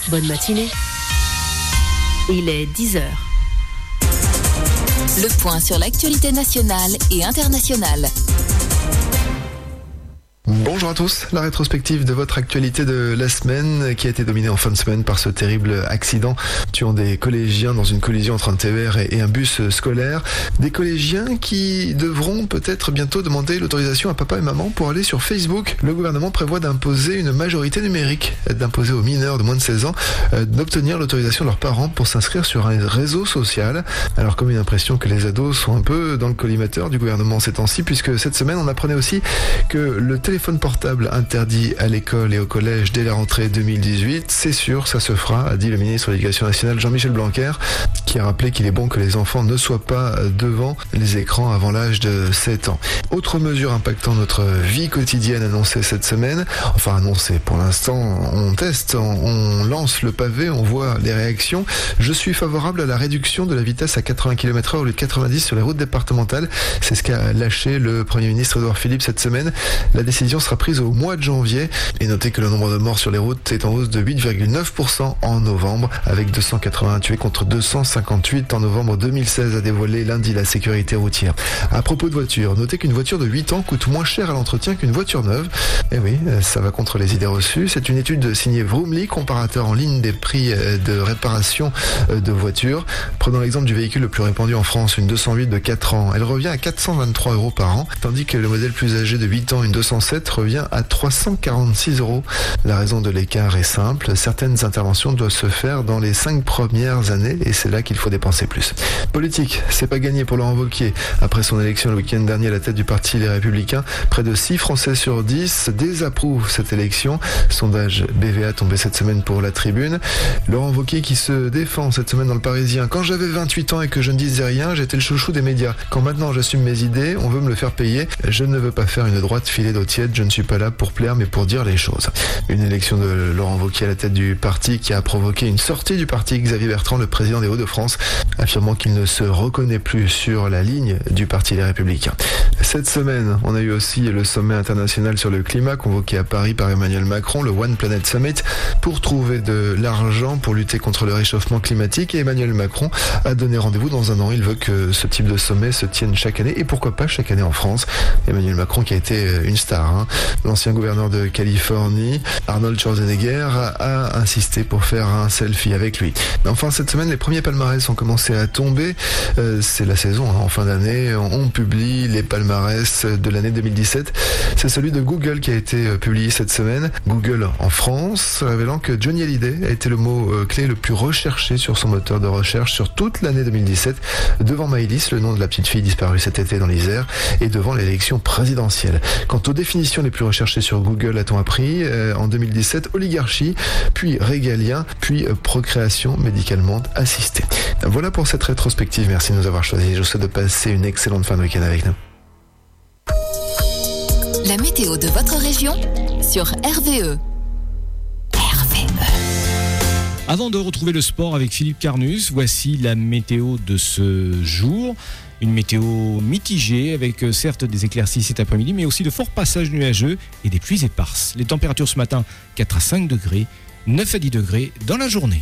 Bonne matinée. Il est 10h. Le point sur l'actualité nationale et internationale. Bonjour à tous, la rétrospective de votre actualité de la semaine qui a été dominée en fin de semaine par ce terrible accident tuant des collégiens dans une collision entre un TER et un bus scolaire. Des collégiens qui devront peut-être bientôt demander l'autorisation à papa et maman pour aller sur Facebook. Le gouvernement prévoit d'imposer une majorité numérique, d'imposer aux mineurs de moins de 16 ans d'obtenir l'autorisation de leurs parents pour s'inscrire sur un réseau social. Alors comme une impression que les ados sont un peu dans le collimateur du gouvernement ces temps-ci, puisque cette semaine on apprenait aussi que le téléphone portable interdit à l'école et au collège dès la rentrée 2018, c'est sûr, ça se fera, a dit le ministre de l'Éducation nationale Jean-Michel Blanquer, qui a rappelé qu'il est bon que les enfants ne soient pas devant les écrans avant l'âge de 7 ans. Autre mesure impactant notre vie quotidienne annoncée cette semaine, enfin annoncée pour l'instant, on teste, on lance le pavé, on voit les réactions. Je suis favorable à la réduction de la vitesse à 80 km/h au lieu de 90 sur les routes départementales. C'est ce qu'a lâché le Premier ministre Édouard Philippe cette semaine. La décision sera prise au mois de janvier. Et notez que le nombre de morts sur les routes est en hausse de 8,9% en novembre, avec 280 tués contre 258 en novembre 2016, a dévoilé lundi la sécurité routière. À propos de voitures, notez qu'une voiture de 8 ans coûte moins cher à l'entretien qu'une voiture neuve. Et oui, ça va contre les idées reçues. C'est une étude signée Vroomly, comparateur en ligne des prix de réparation de voitures. Prenons l'exemple du véhicule le plus répandu en France, une 208 de 4 ans. Elle revient à 423 € par an, tandis que le modèle plus âgé de 8 ans, une 207, revient à 346 €. La raison de l'écart est simple, certaines interventions doivent se faire dans les 5 premières années et c'est là qu'il faut dépenser plus. Politique, c'est pas gagné pour Laurent Wauquiez. Après son élection le week-end dernier à la tête du parti Les Républicains, près de 6 Français sur 10 désapprouvent cette élection. Sondage BVA tombé cette semaine pour La Tribune. Laurent Wauquiez qui se défend cette semaine dans Le Parisien. Quand j'avais 28 ans et que je ne disais rien, j'étais le chouchou des médias. Quand maintenant j'assume mes idées, on veut me le faire payer. Je ne veux pas faire une droite filée d'eau tiède. Je ne suis pas là pour plaire mais pour dire les choses. Une élection de Laurent Wauquiez à la tête du parti qui a provoqué une sortie du parti. Xavier Bertrand, le président des Hauts-de-France, affirmant qu'il ne se reconnaît plus sur la ligne du parti Les Républicains. Cette semaine, on a eu aussi le sommet international sur le climat convoqué à Paris par Emmanuel Macron, le One Planet Summit, pour trouver de l'argent pour lutter contre le réchauffement climatique. Et Emmanuel Macron a donné rendez-vous dans un an. Il veut que ce type de sommet se tienne chaque année et pourquoi pas chaque année en France. Emmanuel Macron qui a été une star, L'ancien gouverneur de Californie, Arnold Schwarzenegger, a insisté pour faire un selfie avec lui. Mais enfin, cette semaine, les premiers palmarès ont commencé à tomber. C'est la saison, en fin d'année. On publie les palmarès de l'année 2017. C'est celui de Google qui a été publié cette semaine. Google en France, révélant que Johnny Hallyday a été le mot clé le plus recherché sur son moteur de recherche sur toute l'année 2017, devant Maëlys, le nom de la petite fille disparue cet été dans l'Isère, et devant l'élection présidentielle. Quant aux définitions les plus recherchées sur Google, a-t-on appris en 2017, oligarchie, puis régalien, puis procréation médicalement assistée. Voilà pour cette rétrospective. Merci de nous avoir choisis. Je vous souhaite de passer une excellente fin de week-end avec nous. La météo de votre région sur RVE. Avant de retrouver le sport avec Philippe Carnus, voici la météo de ce jour. Une météo mitigée avec certes des éclaircies cet après-midi, mais aussi de forts passages nuageux et des pluies éparses. Les températures ce matin, 4 à 5 degrés, 9 à 10 degrés dans la journée.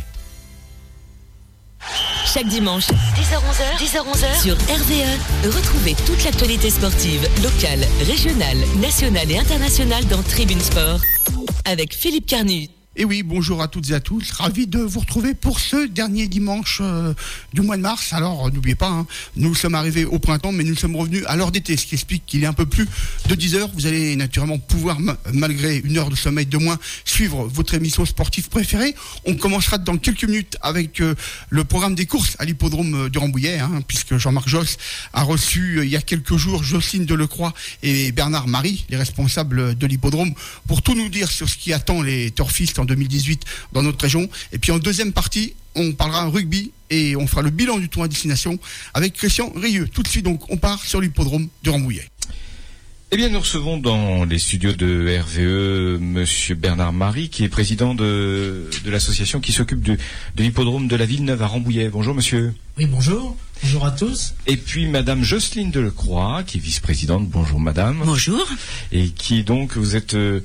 Chaque dimanche, 10h-11h, sur RVE, retrouvez toute l'actualité sportive, locale, régionale, nationale et internationale dans Tribune Sport avec Philippe Carnus. Et oui, bonjour à toutes et à tous, ravi de vous retrouver pour ce dernier dimanche du mois de mars. Alors n'oubliez pas, nous sommes arrivés au printemps, mais nous sommes revenus à l'heure d'été, ce qui explique qu'il est un peu plus de 10 heures. Vous allez naturellement pouvoir, malgré une heure de sommeil de moins, suivre votre émission sportive préférée. On commencera dans quelques minutes avec le programme des courses à l'hippodrome du Rambouillet, puisque Jean-Marc Josse a reçu il y a quelques jours Jocelyne Delecroix et Bernard Marie, les responsables de l'hippodrome, pour tout nous dire sur ce qui attend les turfistes en 2018 dans notre région. Et puis en deuxième partie, on parlera rugby et on fera le bilan du tour à destination avec Christian Rieux. Tout de suite donc, on part sur l'hippodrome de Rambouillet. Eh bien, nous recevons dans les studios de RVE Monsieur Bernard Marie, qui est président de l'association qui s'occupe de l'hippodrome de la Villeneuve à Rambouillet. Bonjour monsieur. Oui, bonjour. Bonjour à tous. Et puis Madame Jocelyne Delecroix, qui est vice-présidente. Bonjour Madame. Bonjour. Et qui donc, vous êtes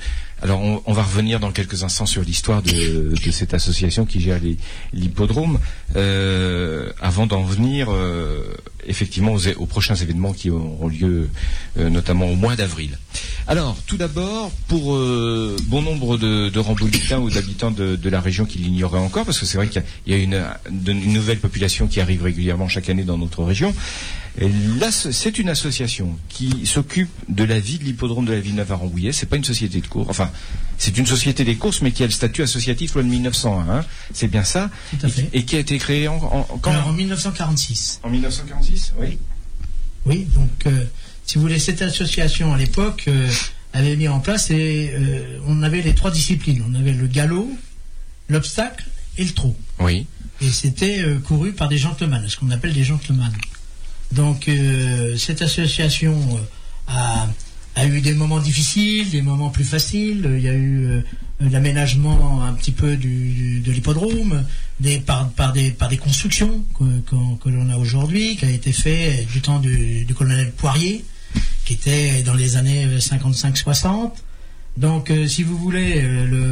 Alors on va revenir dans quelques instants sur l'histoire de cette association qui gère l'hippodrome. Avant d'en venir effectivement aux prochains événements qui auront lieu notamment au mois d'avril. Alors tout d'abord, pour bon nombre de Rambouillitains ou d'habitants de la région qui l'ignoraient encore, parce que c'est vrai qu'il y a une nouvelle population qui arrive régulièrement chaque année dans notre région. Et là, c'est une association qui s'occupe de la vie de l'hippodrome de la Villeneuve à Rambouillet. C'est pas une société de course. Enfin, c'est une société des courses, mais qui a le statut associatif loi de 1901. Hein. C'est bien ça. Tout à fait. Et qui a été créé quand Alors, en 1946. En 1946, oui. Oui, donc, si vous voulez, cette association à l'époque avait mis en place et on avait les 3 disciplines. On avait le galop, l'obstacle et le trot. Oui. Et c'était couru par des gentlemen, ce qu'on appelle des gentlemen. Donc cette association a eu des moments difficiles, des moments plus faciles. Il y a eu l'aménagement un petit peu de l'hippodrome, par des constructions que l'on a aujourd'hui, qui a été fait du temps du colonel Poirier, qui était dans les années 55-60. Donc si vous voulez,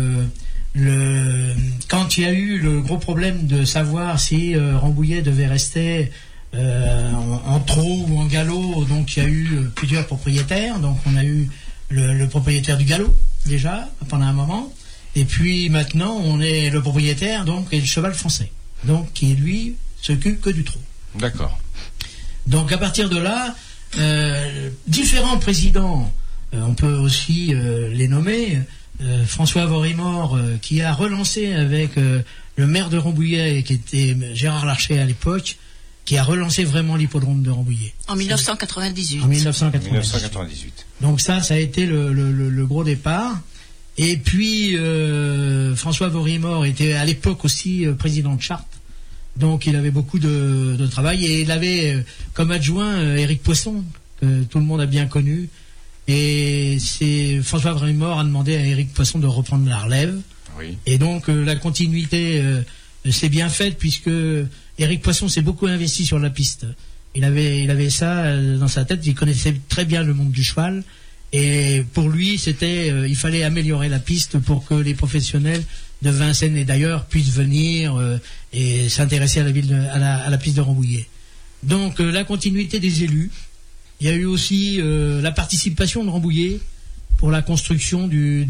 quand il y a eu le gros problème de savoir si Rambouillet devait rester en trot ou en galop, donc il y a eu plusieurs propriétaires. Donc on a eu le propriétaire du galop déjà pendant un moment, et puis maintenant on est le propriétaire donc et le cheval français, donc qui lui s'occupe que du trot. D'accord. Donc à partir de là, différents présidents, on peut aussi les nommer. François Vorimort qui a relancé avec le maire de Rambouillet qui était Gérard Larcher à l'époque, qui a relancé vraiment l'hippodrome de Rambouillet. En 1998. En 1998. Donc ça a été le gros départ. Et puis François Vorimort était à l'époque aussi président de Chartres. Donc il avait beaucoup de travail. Et il avait comme adjoint Éric Poisson, que tout le monde a bien connu. Et François Vorimort a demandé à Éric Poisson de reprendre la relève. Oui. Et donc la continuité s'est bien faite, puisque Éric Poisson s'est beaucoup investi sur la piste. Il avait ça dans sa tête, il connaissait très bien le monde du cheval, et pour lui il fallait améliorer la piste pour que les professionnels de Vincennes et d'ailleurs puissent venir et s'intéresser à la piste de Rambouillet. Donc la continuité des élus. Il y a eu aussi la participation de Rambouillet pour la construction du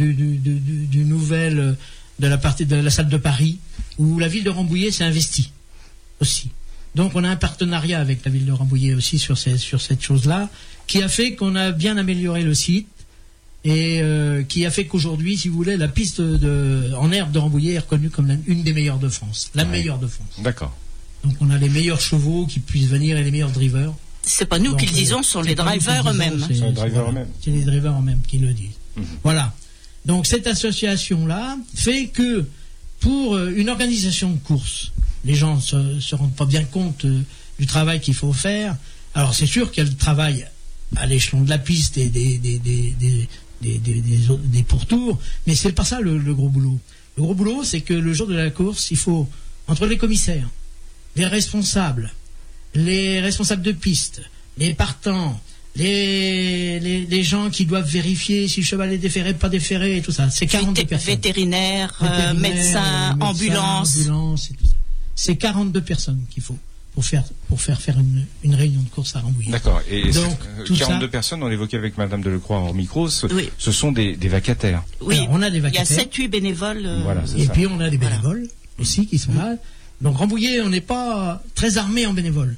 nouvel de la salle de Paris, où la ville de Rambouillet s'est investie aussi. Donc on a un partenariat avec la ville de Rambouillet aussi sur cette chose-là, qui a fait qu'on a bien amélioré le site et qui a fait qu'aujourd'hui, si vous voulez, la piste en herbe de Rambouillet est reconnue comme une des meilleures de France, meilleure de France. D'accord. Donc on a les meilleurs chevaux qui puissent venir et les meilleurs drivers. C'est pas nous qui le disons, ce sont les drivers eux-mêmes. C'est les drivers eux-mêmes qui le disent. Mmh. Voilà. Donc cette association-là fait que pour une organisation de course, les gens se rendent pas bien compte du travail qu'il faut faire. Alors c'est sûr qu'il y a le travail à l'échelon de la piste et des pourtours, mais c'est pas ça le gros boulot. Le gros boulot, c'est que le jour de la course, il faut, entre les commissaires, les responsables de piste, les partants, les gens qui doivent vérifier si le cheval est déféré, pas déféré et tout ça. C'est 42 personnes. Vétérinaires, médecins, ambulance et tout ça. C'est 42 personnes qu'il faut pour faire une réunion de course à Rambouillet. D'accord. Et donc, 42 personnes, on l'évoquait avec Madame Delecroix en micro, ce sont des vacataires. Oui, alors, on a des vacataires. Il y a 7-8 bénévoles. Voilà, et puis on a des bénévoles aussi qui sont là. Donc Rambouillet, on n'est pas très armé en bénévoles.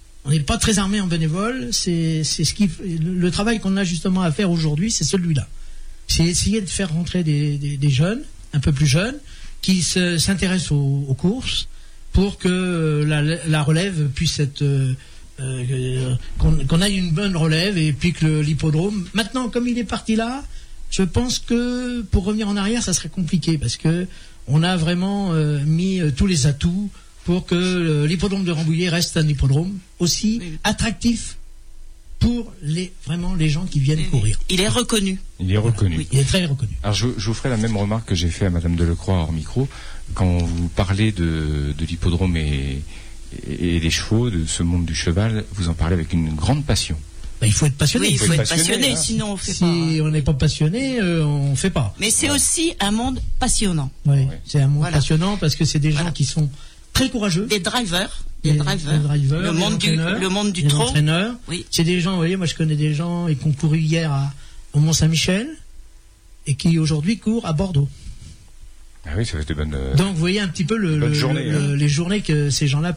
C'est le travail qu'on a justement à faire aujourd'hui, c'est celui-là. C'est essayer de faire rentrer des jeunes, un peu plus jeunes, qui s'intéressent aux courses, pour que la relève puisse être qu'on ait une bonne relève, et puis que l'hippodrome, maintenant comme il est parti là, je pense que pour revenir en arrière ça serait compliqué, parce que on a vraiment mis tous les atouts pour que l'hippodrome de Rambouillet reste un hippodrome aussi attractif pour les gens qui viennent courir. Il est reconnu. Il est reconnu. Oui, il est très reconnu. Alors je vous ferai la même remarque que j'ai fait à Madame Delecroix hors micro, quand vous parlez de l'hippodrome et des chevaux, de ce monde du cheval, vous en parlez avec une grande passion. il faut être passionné. Oui, il faut être passionné, passionné, sinon on fait si pas. on n'est pas passionné, on fait pas. Mais c'est aussi un monde passionnant. Oui, c'est un monde Voilà. passionnant parce que c'est des gens Voilà. qui sont très courageux. Des drivers. Les drivers, Le monde du les trot. entraîneurs. Oui. C'est des gens, vous voyez, moi je connais des gens qui ont couru hier au Mont-Saint-Michel et qui aujourd'hui courent à Bordeaux. Ah oui, ça fait des bonnes. Donc vous voyez un petit peu les journées que ces gens-là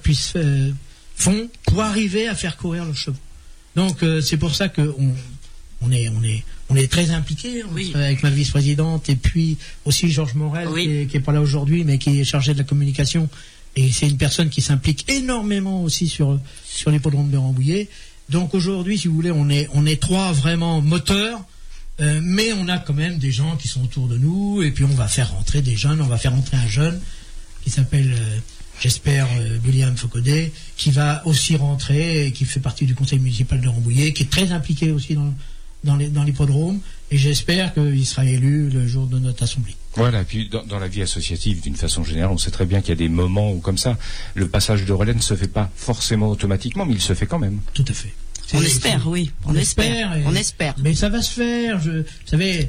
font pour arriver à faire courir leurs chevaux. Donc c'est pour ça que on est très impliqués avec ma vice-présidente et puis aussi Georges Morel qui est pas là aujourd'hui mais qui est chargé de la communication et c'est une personne qui s'implique énormément aussi sur l'hippodrome de Rambouillet. Donc aujourd'hui, si vous voulez, on est trois vraiment moteurs. Mais on a quand même des gens qui sont autour de nous et puis on va faire rentrer des jeunes, on va faire rentrer un jeune qui s'appelle j'espère William Focaudet qui va aussi rentrer et qui fait partie du conseil municipal de Rambouillet, qui est très impliqué aussi dans l'hippodrome et j'espère qu'il sera élu le jour de notre assemblée. Voilà, et puis dans la vie associative d'une façon générale, on sait très bien qu'il y a des moments où comme ça, le passage de relais ne se fait pas forcément automatiquement, mais il se fait quand même. Tout à fait. On espère, oui. On espère. Mais ça va se faire. Vous savez,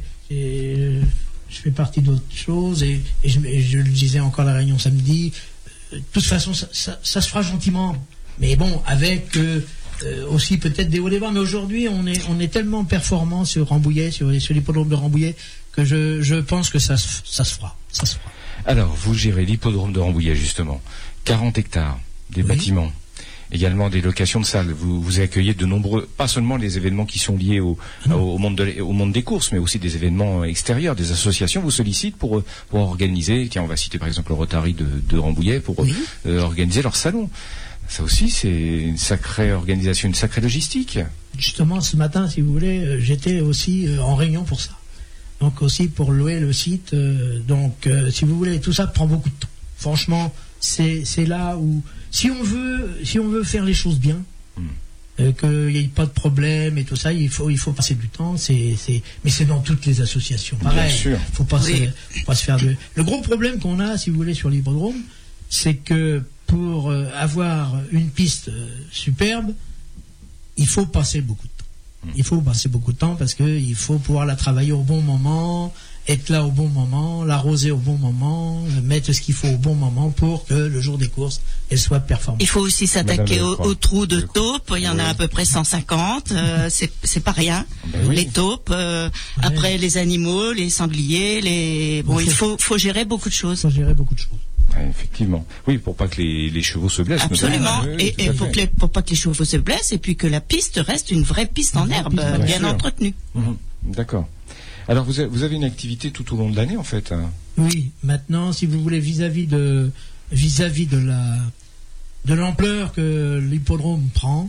je fais partie d'autres choses et je le disais encore à la réunion samedi. De toute façon, ça se fera gentiment. Mais bon, avec aussi peut-être des hauts et des bas. Mais aujourd'hui, on est tellement performant sur Rambouillet, sur l'hippodrome de Rambouillet, que je pense que ça se fera. Alors, vous gérez l'hippodrome de Rambouillet, justement. 40 hectares, des bâtiments. Également des locations de salles. Vous accueillez de nombreux, pas seulement les événements qui sont liés au monde des courses, mais aussi des événements extérieurs. Des associations vous sollicitent pour organiser. Tiens, on va citer par exemple le Rotary de Rambouillet pour organiser leur salon. Ça aussi, c'est une sacrée organisation, une sacrée logistique. Justement, ce matin, si vous voulez, j'étais aussi en réunion pour ça. Donc aussi pour louer le site. Donc, si vous voulez, tout ça prend beaucoup de temps. Franchement, c'est là où si on veut faire les choses bien, qu'il n'y ait pas de problème et tout ça, il faut passer du temps. Mais c'est dans toutes les associations. Pareil. Bien sûr. Faut pas se faire de. Le gros problème qu'on a, si vous voulez, sur l'hippodrome, c'est que pour avoir une piste superbe, il faut passer beaucoup de temps. Il faut passer beaucoup de temps parce que il faut pouvoir la travailler au bon moment, être là au bon moment, l'arroser au bon moment, mettre ce qu'il faut au bon moment pour que le jour des courses, elle soit performante. Il faut aussi s'attaquer aux trous de taupes. Il y en a à peu près 150. C'est pas rien. Les taupes. Après les animaux, les sangliers, il faut gérer beaucoup de choses. Effectivement. Oui, pour pas que les chevaux se blessent. Absolument. Et pour pas que les chevaux se blessent et puis que la piste reste une vraie piste en herbe, bien entretenue. D'accord. Alors vous avez une activité tout au long de l'année en fait. Oui. Maintenant, si vous voulez, vis-à-vis de l'ampleur que l'hippodrome prend,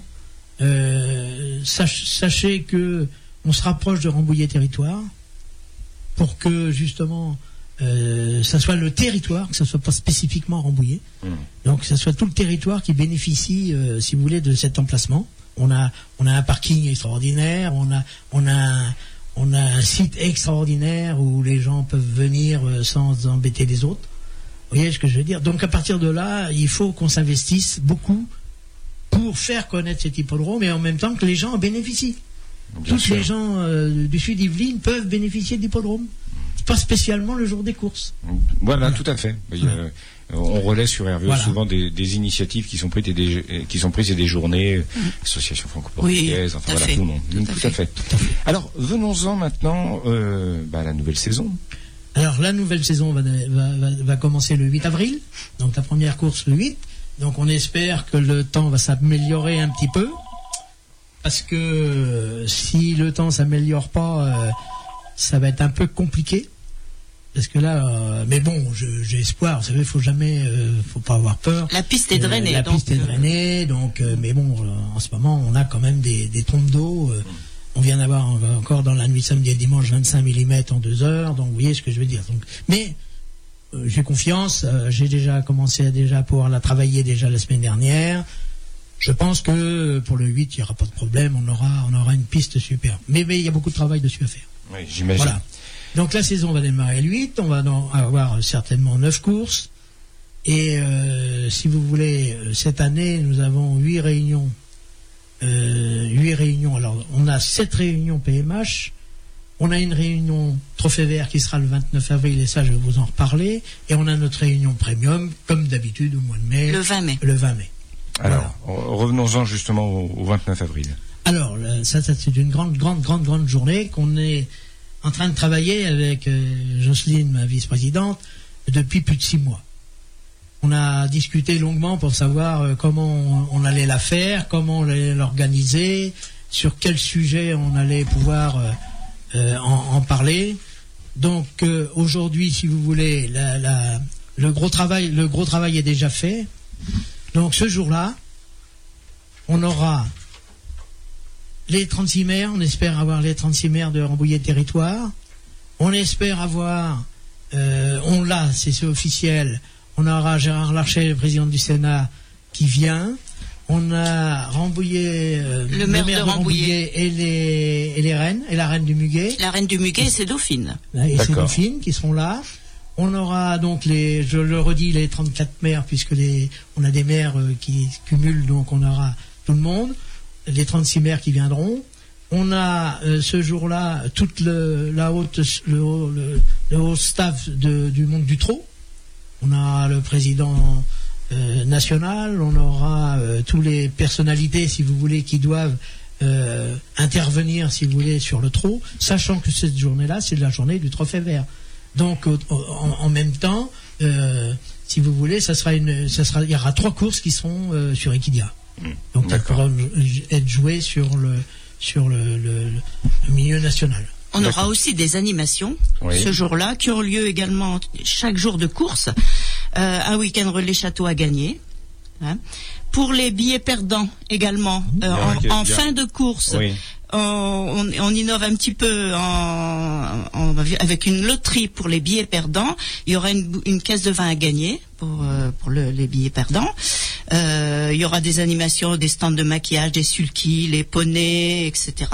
sachez que on se rapproche de Rambouillet territoire pour que justement ça soit le territoire, que ça soit pas spécifiquement Rambouillet. Donc que ça soit tout le territoire qui bénéficie, si vous voulez, de cet emplacement. On a un parking extraordinaire, on a un site extraordinaire où les gens peuvent venir sans embêter les autres. Vous voyez ce que je veux dire? Donc à partir de là, il faut qu'on s'investisse beaucoup pour faire connaître cet hippodrome et en même temps que les gens en bénéficient. Tous les gens du sud d'Yvelines peuvent bénéficier de l'hippodrome. Pas spécialement le jour des courses. Voilà. Tout à fait. On relaie sur RVE souvent des initiatives qui sont prises et des journées, association franco-portugaise, tout le monde. Tout à fait. Alors, venons-en maintenant à la nouvelle saison. Alors, la nouvelle saison va commencer le 8 avril. Donc, la première course le 8. Donc, on espère que le temps va s'améliorer un petit peu. Parce que si le temps s'améliore pas, ça va être un peu compliqué. Parce que là, mais bon, j'ai espoir. Vous savez, faut pas avoir peur. La piste est drainée. Piste est drainée, donc. Mais bon, en ce moment, on a quand même des trompes d'eau. On vient d'avoir encore dans la nuit de samedi et dimanche 25 mm en 2 heures. Donc, vous voyez ce que je veux dire. Donc, mais j'ai confiance. J'ai déjà commencé à pouvoir la travailler déjà la semaine dernière. Je pense que pour le 8, il n'y aura pas de problème. On aura une piste superbe. Mais il y a beaucoup de travail dessus à faire. Oui, j'imagine. Voilà. Donc la saison va démarrer le 8, on va avoir certainement 9 courses. Et si vous voulez, cette année, nous avons 8 réunions 8 réunions. Alors, on a 7 réunions PMH. On a une réunion Trophée Vert qui sera le 29 avril, et ça, je vais vous en reparler. Et on a notre réunion Premium, comme d'habitude, au mois de mai. Le 20 mai. Le 20 mai. Alors, revenons-en justement au 29 avril. Alors, ça c'est une grande journée qu'on est en train de travailler avec Jocelyne, ma vice-présidente, depuis plus de 6 mois. On a discuté longuement pour savoir comment on allait la faire, comment on allait l'organiser, sur quel sujet on allait pouvoir en parler. Donc aujourd'hui, si vous voulez, le gros travail est déjà fait. Donc ce jour-là, on aura les 36 maires. On espère avoir les 36 maires de Rambouillet Territoire. On espère avoir, c'est officiel. On aura Gérard Larcher, le président du Sénat, qui vient. On a Rambouillet, le maire de Rambouillet et les reines, et la reine du Muguet. La reine du Muguet et ses dauphines. Et ses dauphines qui seront là. On aura donc je le redis, les 34 maires, puisque on a des maires qui cumulent, donc on aura tout le monde. Les 36 maires qui viendront. On a ce jour-là toute le haut staff du monde du trot. On a le président national, on aura toutes les personnalités, si vous voulez, qui doivent intervenir, si vous voulez, sur le trot, sachant que cette journée-là, c'est la journée du Trophée Vert. Donc, en même temps, si vous voulez, il y aura 3 courses qui seront sur Equidia. Donc, elles pourront être jouées sur le milieu national. On aura aussi des animations ce jour-là qui ont lieu également chaque jour de course. Un week-end relais château à gagner. Hein. Pour les billets perdants également, en fin de course, on innove un petit peu avec une loterie pour les billets perdants. Il y aura une caisse de vin à gagner pour les billets perdants. Il y aura des animations, des stands de maquillage, des sulkys, les poneys, etc.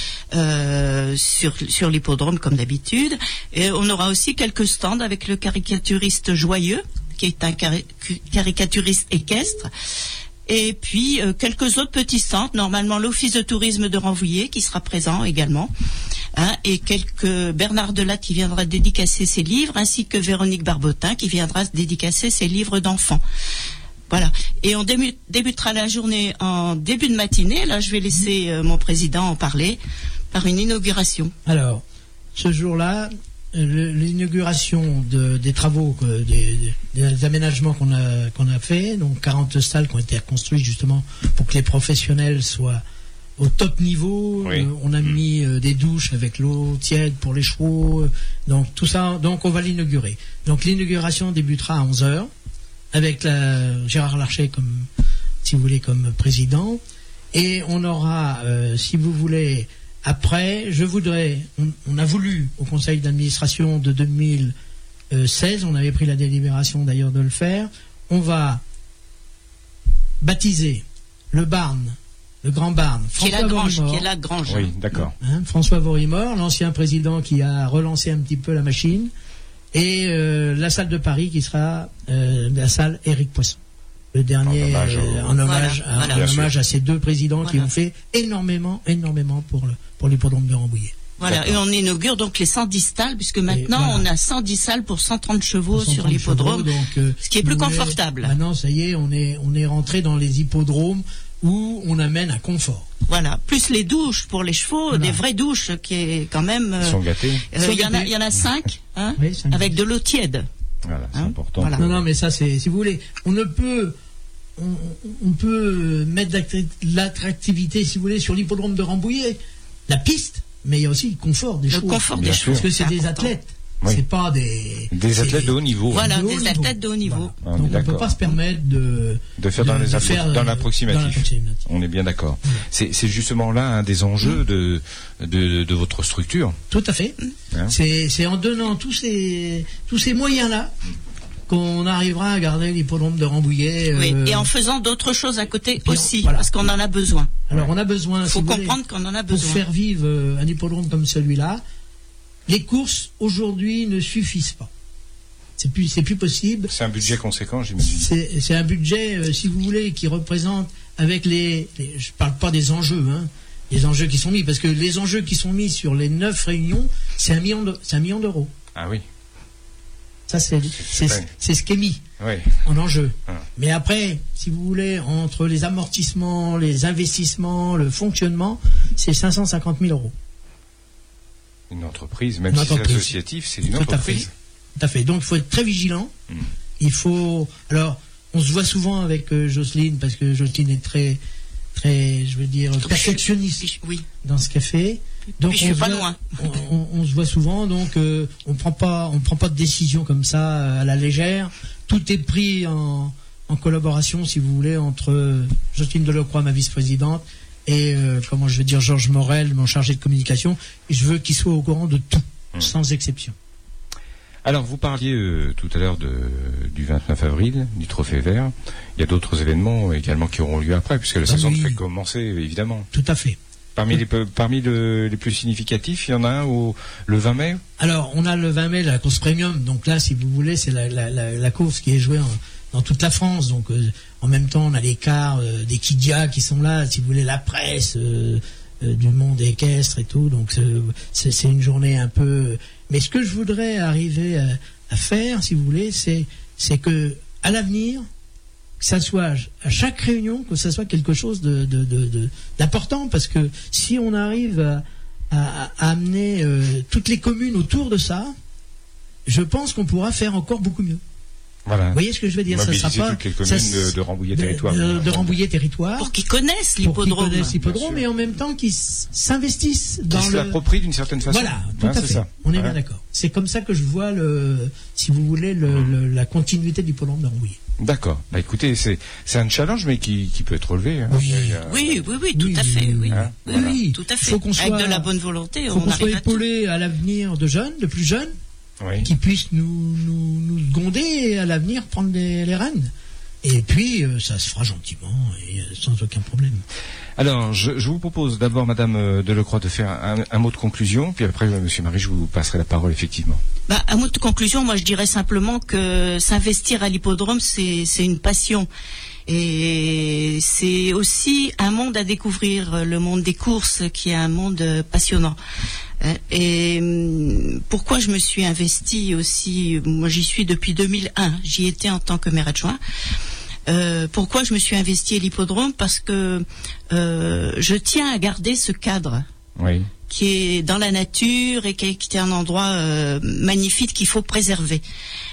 Sur l'hippodrome comme d'habitude. Et on aura aussi quelques stands avec le caricaturiste Joyeux, qui est un caricaturiste équestre. Et puis quelques autres petits centres, normalement l'Office de tourisme de Rambouillet qui sera présent également, hein, et Bernard Delatte qui viendra dédicacer ses livres, ainsi que Véronique Barbotin qui viendra dédicacer ses livres d'enfants. Voilà. Et on débutera la journée en début de matinée. Là, je vais laisser mon président en parler par une inauguration. Alors, ce jour-là, l'inauguration des travaux, des aménagements qu'on a fait, donc 40 salles qui ont été reconstruites justement pour que les professionnels soient au top niveau. On a mis des douches avec l'eau tiède pour les chevaux, donc tout ça, donc on va l'inaugurer. Donc l'inauguration débutera à 11h avec Gérard Larcher comme président, et on aura, si vous voulez, après, on a voulu, au conseil d'administration de 2016, on avait pris la délibération d'ailleurs de le faire, on va baptiser le grand barn, qui est la grange. Oui, d'accord. Hein, François Vorimore, l'ancien président qui a relancé un petit peu la machine, et la salle de Paris qui sera la salle Éric Poisson. Le dernier en hommage à ces 2 présidents qui ont fait énormément pour l'hippodrome de Rambouillet. Voilà, et on inaugure donc les 110 stalles, puisque maintenant on a 110 salles pour 130 chevaux sur l'hippodrome, ce qui est plus confortable. Maintenant, ça y est, on est rentré dans les hippodromes où on amène un confort. Voilà, plus les douches pour les chevaux, des vraies douches qui est quand même... Ils sont gâtés. Il y en a 5, hein, avec de l'eau tiède. Voilà, c'est important. Voilà. Non, mais ça, c'est, si vous voulez, on peut mettre de l'attractivité, si vous voulez, sur l'hippodrome de Rambouillet, la piste, mais il y a aussi le confort des chevaux. Le confort des chevaux. Parce que c'est des athlètes. Oui. C'est pas des athlètes de haut niveau. Voilà, des athlètes de haut niveau. Voilà. Donc on ne peut pas se permettre de faire dans l'approximatif. On est bien d'accord. C'est justement là un des enjeux de votre structure. Tout à fait. Hein? C'est en donnant tous ces moyens-là qu'on arrivera à garder l'hippodrome de Rambouillet. Oui, et en faisant d'autres choses à côté aussi, parce qu'on en a besoin. Alors on a besoin. Il faut comprendre qu'on en a besoin. Pour faire vivre un hippodrome comme celui-là, les courses aujourd'hui ne suffisent pas. C'est plus possible. C'est un budget conséquent, j'imagine. C'est un budget, si vous voulez, qui représente avec je parle pas des enjeux, hein, les enjeux qui sont mis, parce que les enjeux qui sont mis sur les 9 réunions, c'est 1 million d'euros. Ah oui. Ça, c'est ce qui est mis en enjeu. Mais après, si vous voulez, entre les amortissements, les investissements, le fonctionnement, c'est 550 000 euros. Une entreprise, même si c'est associatif, c'est une entreprise. Tout à fait. Donc, il faut être très vigilant. Il faut... Alors, on se voit souvent avec Jocelyne, parce que Jocelyne est très, je veux dire, perfectionniste dans ce qu'elle fait. Donc, je suis pas loin. On se voit souvent, donc on prend pas de décision comme ça à la légère. Tout est pris en collaboration, si vous voulez, entre Jocelyne Delecroix, ma vice-présidente, et Georges Morel, mon chargé de communication. Et je veux qu'il soit au courant de tout, sans exception. Alors, vous parliez tout à l'heure du 29 avril, du Trophée Vert. Il y a d'autres événements également qui auront lieu après, puisque la saison ne fait que commencer, évidemment. Tout à fait. Parmi les plus significatifs, il y en a un le 20 mai. Alors, on a le 20 mai la course premium. Donc là, si vous voulez, c'est la course qui est jouée dans toute la France. Donc, en même temps, on a les cars des Kidia qui sont là. Si vous voulez, la presse du monde équestre et tout. Donc, c'est une journée un peu... Mais ce que je voudrais arriver à faire, si vous voulez, c'est que à l'avenir, que ça soit à chaque réunion, que ça soit quelque chose d'important, parce que si on arrive à amener toutes les communes autour de ça, je pense qu'on pourra faire encore beaucoup mieux. Voilà. Vous voyez ce que je veux dire? Ça sera pas toutes les communes de Rambouillet Territoire. De Rambouillet Territoire. Pour qu'ils connaissent l'hippodrome. Et en même temps qu'ils s'investissent dans se l'approprient d'une certaine façon. Voilà, tout à fait. Ça. On est bien d'accord. C'est comme ça que je vois si vous voulez, la continuité de l'hippodrome de Rambouillet. D'accord. Bah écoutez, c'est un challenge, mais qui peut être relevé. Hein. Oui, tout à fait. Oui, tout à fait. Avec de la bonne volonté, on arrive à tout. Faut qu'on soit épaulé à l'avenir de plus jeunes, qui puissent nous gonder à l'avenir, prendre les rênes. Et puis, ça se fera gentiment et sans aucun problème. Alors, je vous propose d'abord, Madame Delecroix, de faire un mot de conclusion, puis après, Monsieur Marie, je vous passerai la parole, effectivement. Un mot de conclusion, moi je dirais simplement que s'investir à l'hippodrome, c'est une passion. Et c'est aussi un monde à découvrir, le monde des courses, qui est un monde passionnant. Et pourquoi je me suis investie aussi, moi j'y suis depuis 2001, j'y étais en tant que maire adjoint. Pourquoi je me suis investie à l'hippodrome? Parce que je tiens à garder ce cadre qui est dans la nature et qui est un endroit magnifique qu'il faut préserver.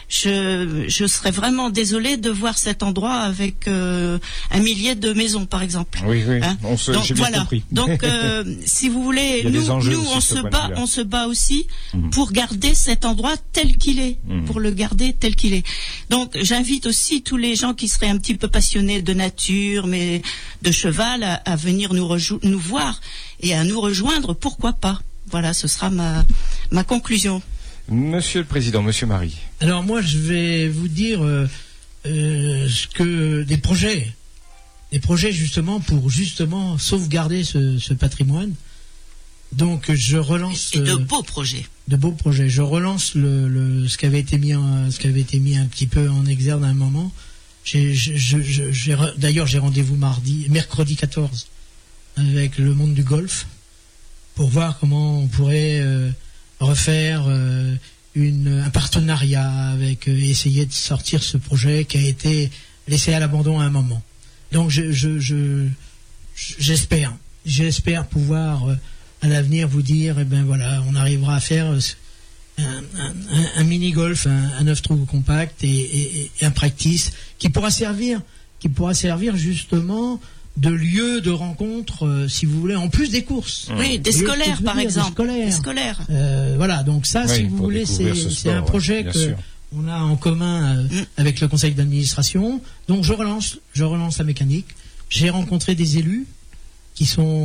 Je serais vraiment désolée de voir cet endroit avec 1 millier de maisons, par exemple. Oui, hein? J'ai bien compris. Donc, si vous voulez, nous on se bat aussi pour garder cet endroit tel qu'il est, pour le garder tel qu'il est. Donc, j'invite aussi tous les gens qui seraient un petit peu passionnés de nature, mais de cheval, à venir nous voir et à nous rejoindre. Pourquoi pas? Voilà, ce sera ma conclusion. Monsieur le Président, Monsieur Marie. Alors moi, je vais vous dire des projets justement pour sauvegarder ce patrimoine. Donc je relance et de beaux projets. Je relance ce qui avait été mis un petit peu en exergue à un moment. D'ailleurs, j'ai rendez-vous mercredi 14 avec le monde du golf pour voir comment on pourrait refaire un partenariat avec essayer de sortir ce projet qui a été laissé à l'abandon à un moment. Donc j'espère pouvoir à l'avenir vous dire on arrivera à faire un mini golf, un 9 trous compact et un practice qui pourra servir justement de lieu de rencontre, si vous voulez, en plus des courses. Oui, des scolaires, par exemple. Des scolaires. Voilà, donc ça, si vous voulez, c'est un projet qu'on a en commun avec le conseil d'administration. Donc je relance la mécanique. J'ai rencontré des élus qui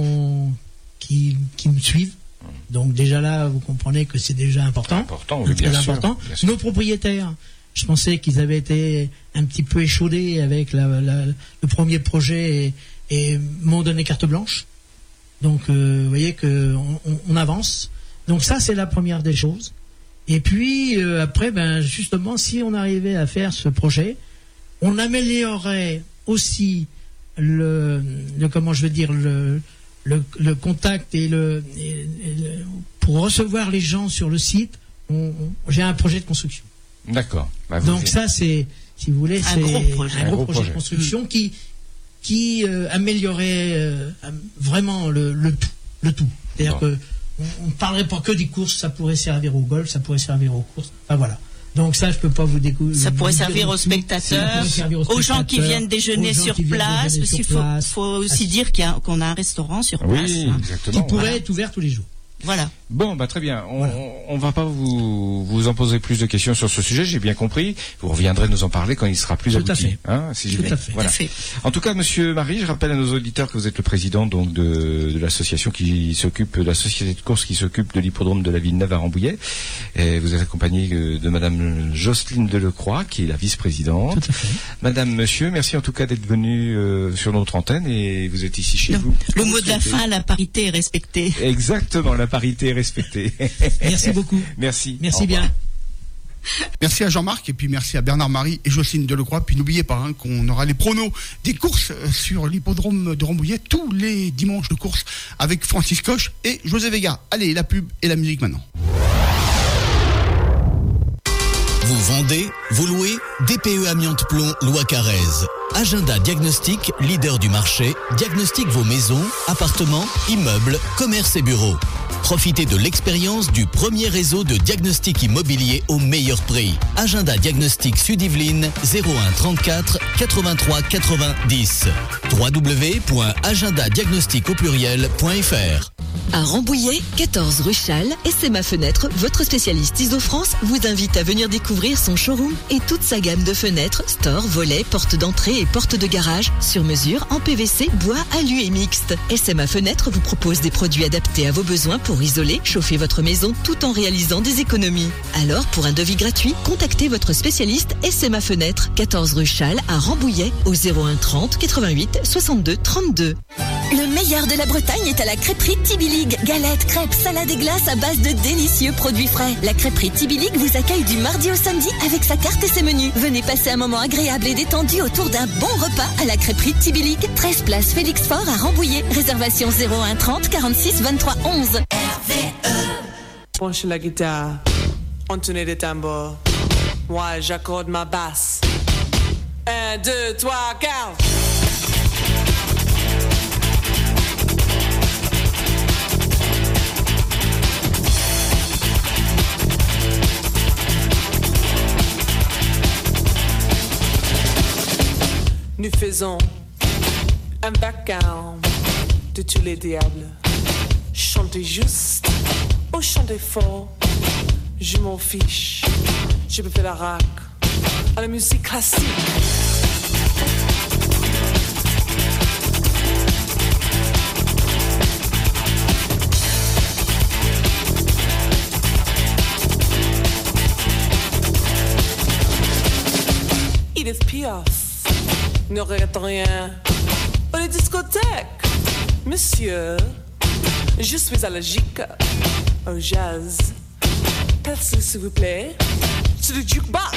me suivent. Donc déjà là, vous comprenez que c'est déjà important. Bien sûr. Nos propriétaires, je pensais qu'ils avaient été un petit peu échaudés avec le premier projet et m'ont donné carte blanche. Donc, vous voyez qu'on avance. Donc ça, c'est la première des choses. Et puis, après, justement, si on arrivait à faire ce projet, on améliorerait aussi comment je veux dire, le contact pour recevoir les gens sur le site, j'ai un projet de construction. D'accord. Donc ça, c'est, si vous voulez, un gros projet de construction qui améliorerait vraiment le tout. C'est-à-dire que on ne parlerait pas que des courses, ça pourrait servir au golf, ça pourrait servir aux courses. Enfin voilà. Donc ça, je peux pas vous découvrir. Ça pourrait servir aux spectateurs, aux gens qui viennent déjeuner sur place, parce qu'il faut aussi dire qu'on a un restaurant sur place. Oui, exactement. Qui pourrait être ouvert tous les jours. Voilà. Bon, très bien. On va pas vous en poser plus de questions sur ce sujet, j'ai bien compris. Vous reviendrez nous en parler quand il sera plus abouti. Tout à fait. Voilà. En tout cas, monsieur Marie, je rappelle à nos auditeurs que vous êtes le président donc de l'association qui s'occupe, de la société de course qui s'occupe de l'hippodrome de la Villeneuve à Rambouillet. Et vous êtes accompagné de madame Jocelyne Delecroix, qui est la vice-présidente. Tout à fait. Madame, monsieur, merci en tout cas d'être venu sur notre antenne et vous êtes ici chez vous. Le mot de la fin, la parité est respectée. Exactement, la parité est respectée. Merci beaucoup. Merci. Merci bien. Merci à Jean-Marc et puis merci à Bernard-Marie et Jocelyne Delecroix. Puis n'oubliez pas qu'on aura les pronos des courses sur l'hippodrome de Rambouillet tous les dimanches de course avec Francis Coche et José Vega. Allez, la pub et la musique maintenant. Vous vendez, vous louez, DPE Amiante Plomb, Loi Carrez. Agenda Diagnostic, leader du marché, diagnostique vos maisons, appartements, immeubles, commerces et bureaux. Profitez de l'expérience du premier réseau de diagnostic immobilier au meilleur prix. Agenda Diagnostic Sud-Yvelines 01 34 83 90. www.agendadiagnostic.fr. À Rambouillet, 14 rue Châle, SMA Fenêtre, votre spécialiste ISO-France, vous invite à venir découvrir son showroom et toute sa gamme de fenêtres, stores, volets, portes d'entrée et portes de garage, sur mesure, en PVC, bois, alu et mixte. SMA Fenêtre vous propose des produits adaptés à vos besoins pour isoler, chauffer votre maison tout en réalisant des économies. Alors, pour un devis gratuit, contactez votre spécialiste SMA Fenêtre, 14 rue Châle à Rambouillet, au 01 30 88 62 32. Le meilleur de la Bretagne est à la crêperie Tibilig. Galettes, crêpes, salades et glaces à base de délicieux produits frais. La crêperie Tibilig vous accueille du mardi au samedi avec sa carte et ses menus. Venez passer un moment agréable et détendu autour d'un bon repas à la crêperie Tibilig. 13 place Félix Faure à Rambouillet. Réservation 01 30 46 23 11. RVE. Penche la guitare, entonner des tambours. Moi j'accorde ma basse. 1, 2, 3, 4. Nous faisons un vacarme de tous les diables. Chantez juste ou chantez fort, je m'en fiche. Je peux faire la rac à la musique classique. Edith Piaf ne regrette rien. Pour les discothèques, monsieur, je suis allergique au jazz. Passez s'il vous plaît sur le jukebox.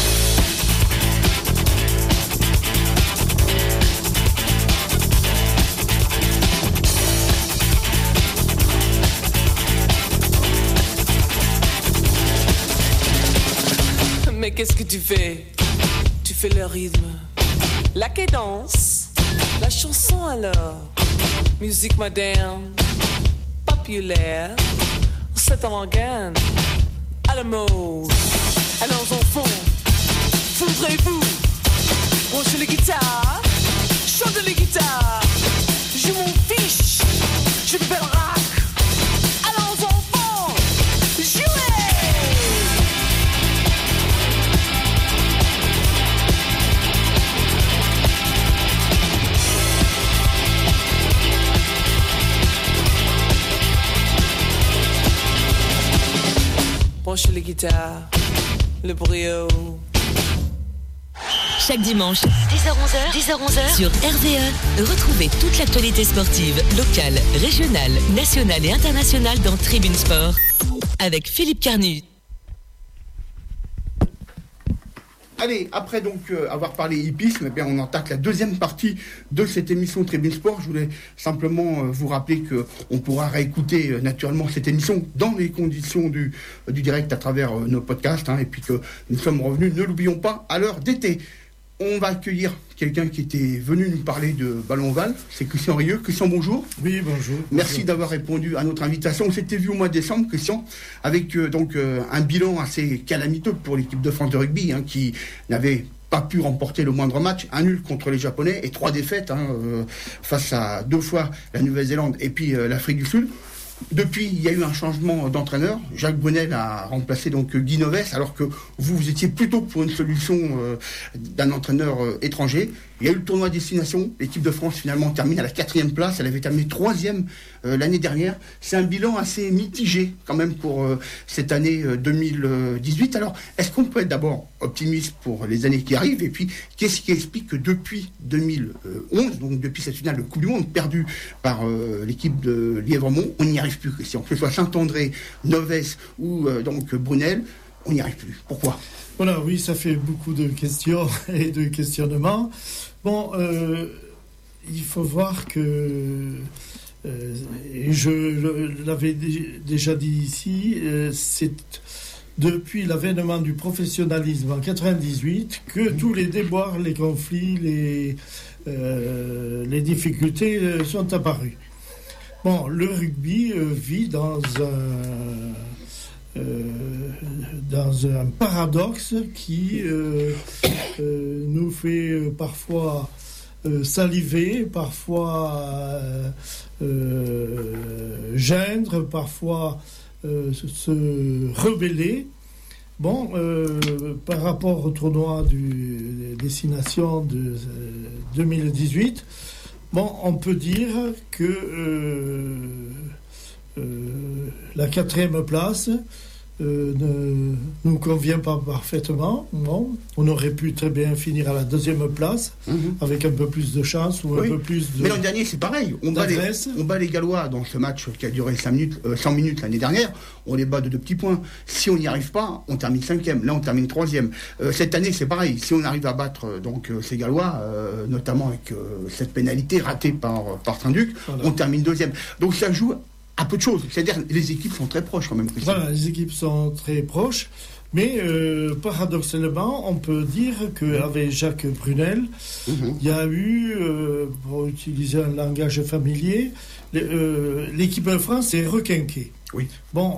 Mais qu'est-ce que tu fais? Tu fais le rythme, la cadence, la chanson alors. Musique moderne, populaire, c'est avant-garde, à la mode. Alors enfants, voudrez-vous branchez les guitares, chantez les guitares. Je m'en fiche, je fais le rock. Alors enfants, jouez. Branchez les guitares, le brio. Chaque dimanche, 10h-11h, sur RVE, retrouvez toute l'actualité sportive, locale, régionale, nationale et internationale dans Tribune Sport, avec Philippe Carnus. Allez, après donc avoir parlé hippisme, eh bien, on attaque la deuxième partie de cette émission Tribune Sport. Je voulais simplement vous rappeler qu'on pourra réécouter naturellement cette émission dans les conditions du direct à travers nos podcasts, et puis que nous sommes revenus, ne l'oublions pas, à l'heure d'été. On va accueillir quelqu'un qui était venu nous parler de ballon ovale, c'est Christian Rieux. Christian, bonjour. Oui, bonjour. Merci d'avoir répondu à notre invitation. On s'était vu au mois de décembre, Christian, avec un bilan assez calamiteux pour l'équipe de France de rugby, qui n'avait pas pu remporter le moindre match, un nul contre les Japonais et 3 défaites face à 2 fois la Nouvelle-Zélande et puis l'Afrique du Sud. Depuis, il y a eu un changement d'entraîneur. Jacques Brunel a remplacé donc Guy Novès, alors que vous étiez plutôt pour une solution d'un entraîneur étranger. Il y a eu le tournoi destination. L'équipe de France finalement termine à la 4e place. Elle avait terminé 3e l'année dernière. C'est un bilan assez mitigé quand même pour cette année 2018. Alors, est-ce qu'on peut être d'abord optimiste pour les années qui arrivent? Et puis, qu'est-ce qui explique que depuis 2011, donc depuis cette finale de Coupe du Monde perdue par l'équipe de Lièvremont, on n'y arrive plus, Christian. Que ce soit Saint-André, Novès ou donc Brunel, on n'y arrive plus. Pourquoi? Voilà, oui, ça fait beaucoup de questions et de questionnements. Bon, il faut voir que, et je l'avais déjà dit ici, c'est depuis l'avènement du professionnalisme en 98 que tous les déboires, les conflits, les difficultés sont apparus. Bon, le rugby vit dans un paradoxe qui nous fait parfois saliver, parfois geindre, parfois se rebeller. Bon, par rapport au tournoi du Destination de 2018, bon, on peut dire que la 4e place ne nous convient pas parfaitement. Bon, on aurait pu très bien finir à la 2e place avec un peu plus de chance ou un peu plus de. Mais l'an dernier, c'est pareil. On bat les Gallois dans ce match qui a duré 100 minutes l'année dernière. On les bat de 2 petits points. Si on n'y arrive pas, on termine 5e. Là, on termine 3e. Cette année, c'est pareil. Si on arrive à battre ces Gallois, notamment avec cette pénalité ratée par Saint-Duc, voilà, on termine 2e. Donc ça joue à peu de choses. C'est-à-dire les équipes sont très proches quand même. Voilà, les équipes sont très proches. Mais paradoxalement, on peut dire qu'avec Jacques Brunel, il y a eu, pour utiliser un langage familier, l'équipe de France est requinquée. Oui. Bon,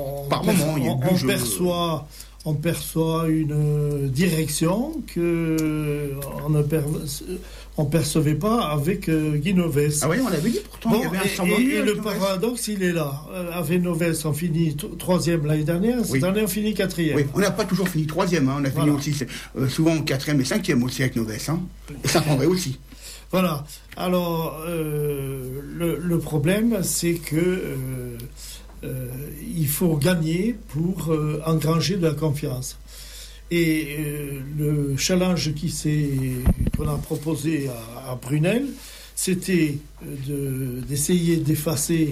on perçoit une direction que on percevait pas avec Guy Novès. Ah oui, on l'avait dit pourtant. Bon, il y avait un et le paradoxe, il est là. Avec Novès, on finit 3e l'année dernière. Cette année, on finit 4e. Oui, on n'a pas toujours fini 3e. On a fini aussi souvent 4e et 5e aussi avec Novès. Et Saint-André aussi. Voilà. Alors, le problème, c'est que il faut gagner pour engranger de la confiance. Et le challenge qu'on a proposé à Brunel, c'était d'essayer d'effacer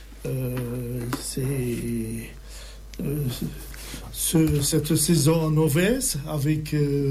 cette saison mauvaise avec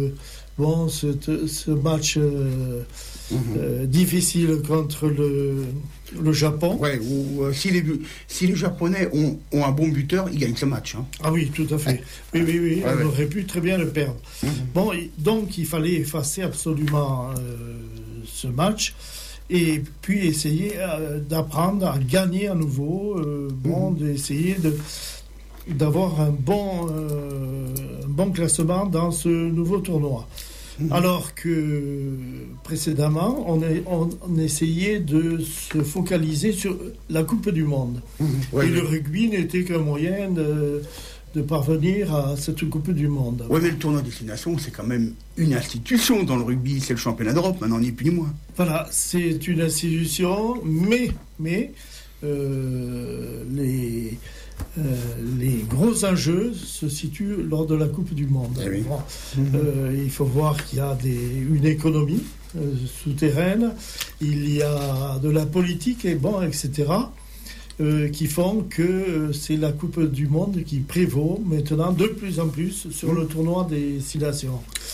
ce match difficile contre le Japon. Ouais, si les Japonais ont un bon buteur, ils gagnent ce match. Ah oui, tout à fait. Oui, on aurait pu très bien le perdre. Bon, donc il fallait effacer absolument ce match et puis essayer d'apprendre à gagner à nouveau, d'essayer d'avoir un bon classement dans ce nouveau tournoi. Alors que précédemment, on essayait de se focaliser sur la Coupe du Monde. Et le rugby n'était qu'un moyen de parvenir à cette Coupe du Monde. Oui, mais le tournoi destination, c'est quand même une institution dans le rugby. C'est le championnat d'Europe, maintenant, ni plus ni moins. Voilà, c'est une institution, mais les gros enjeux se situent lors de la Coupe du Monde. Oui. Il faut voir qu'il y a une économie souterraine, il y a de la politique, etc., qui font que c'est la Coupe du Monde qui prévaut maintenant de plus en plus sur le tournoi des destinations.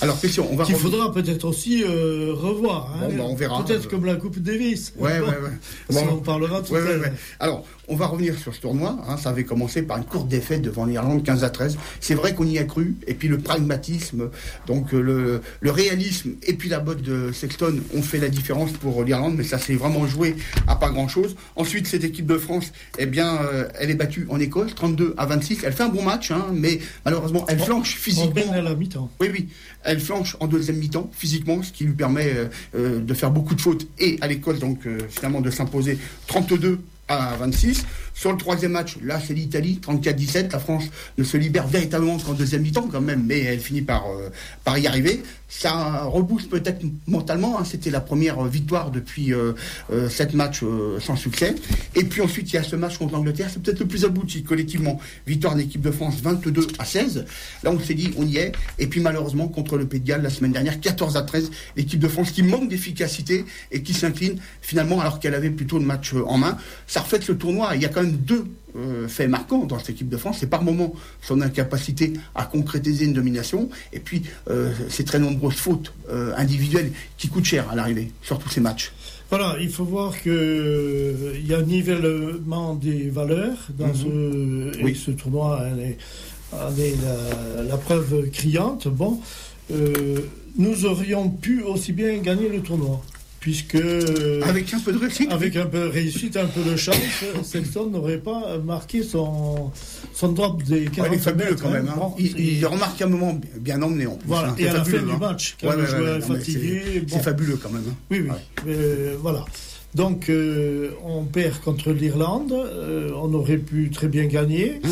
Alors, question, on va qu'il faudra peut-être aussi revoir. Hein, on verra. Peut-être comme la Coupe Davis. Ouais. On parlera tout à l'heure. Alors, on va revenir sur ce tournoi. Hein, ça avait commencé par une courte défaite devant l'Irlande, 15-13. C'est vrai qu'on y a cru. Et puis le pragmatisme, donc le réalisme et puis la botte de Sexton ont fait la différence pour l'Irlande, mais ça s'est vraiment joué à pas grand-chose. Ensuite, cette équipe de France, elle est battue en Écosse, 32-26. Elle fait un bon match, hein, mais malheureusement, elle flanche physiquement. À la mi-temps. Oui. Elle flanche en deuxième mi-temps, physiquement, ce qui lui permet de faire beaucoup de fautes et à l'Écosse, donc finalement de s'imposer 32-26. Sur le troisième match, là c'est l'Italie, 34-17. La France ne se libère véritablement qu'en deuxième mi-temps quand même, mais elle finit par y arriver. Ça rebooste peut-être mentalement, hein. C'était la première victoire depuis 7 matchs sans succès. Et puis ensuite il y a ce match contre l'Angleterre, c'est peut-être le plus abouti collectivement. Victoire de l'équipe de France 22-16. Là on s'est dit on y est. Et puis malheureusement contre le Pays de Galles la semaine dernière, 14-13, l'équipe de France qui manque d'efficacité et qui s'incline finalement alors qu'elle avait plutôt le match en main. Ça reflète le tournoi. Il y a quand même 2 faits marquants dans cette équipe de France. C'est par moments son incapacité à concrétiser une domination et puis ces très nombreuses fautes individuelles qui coûtent cher à l'arrivée sur tous ces matchs. Voilà, il faut voir qu'il y a un nivellement des valeurs dans ce tournoi. En est la preuve criante. Bon, nous aurions pu aussi bien gagner le tournoi. Puisque avec un peu de réussite, un peu de chance, Sexton n'aurait pas marqué son drop des 40 il est fabuleux mètres, quand même. Hein. Bon, il remarque un moment bien emmené en plus. Voilà. Hein. Et à la fin du match, quand le joueur est fatigué, c'est fabuleux quand même. Hein. Oui. Voilà. Donc on perd contre l'Irlande. On aurait pu très bien gagner.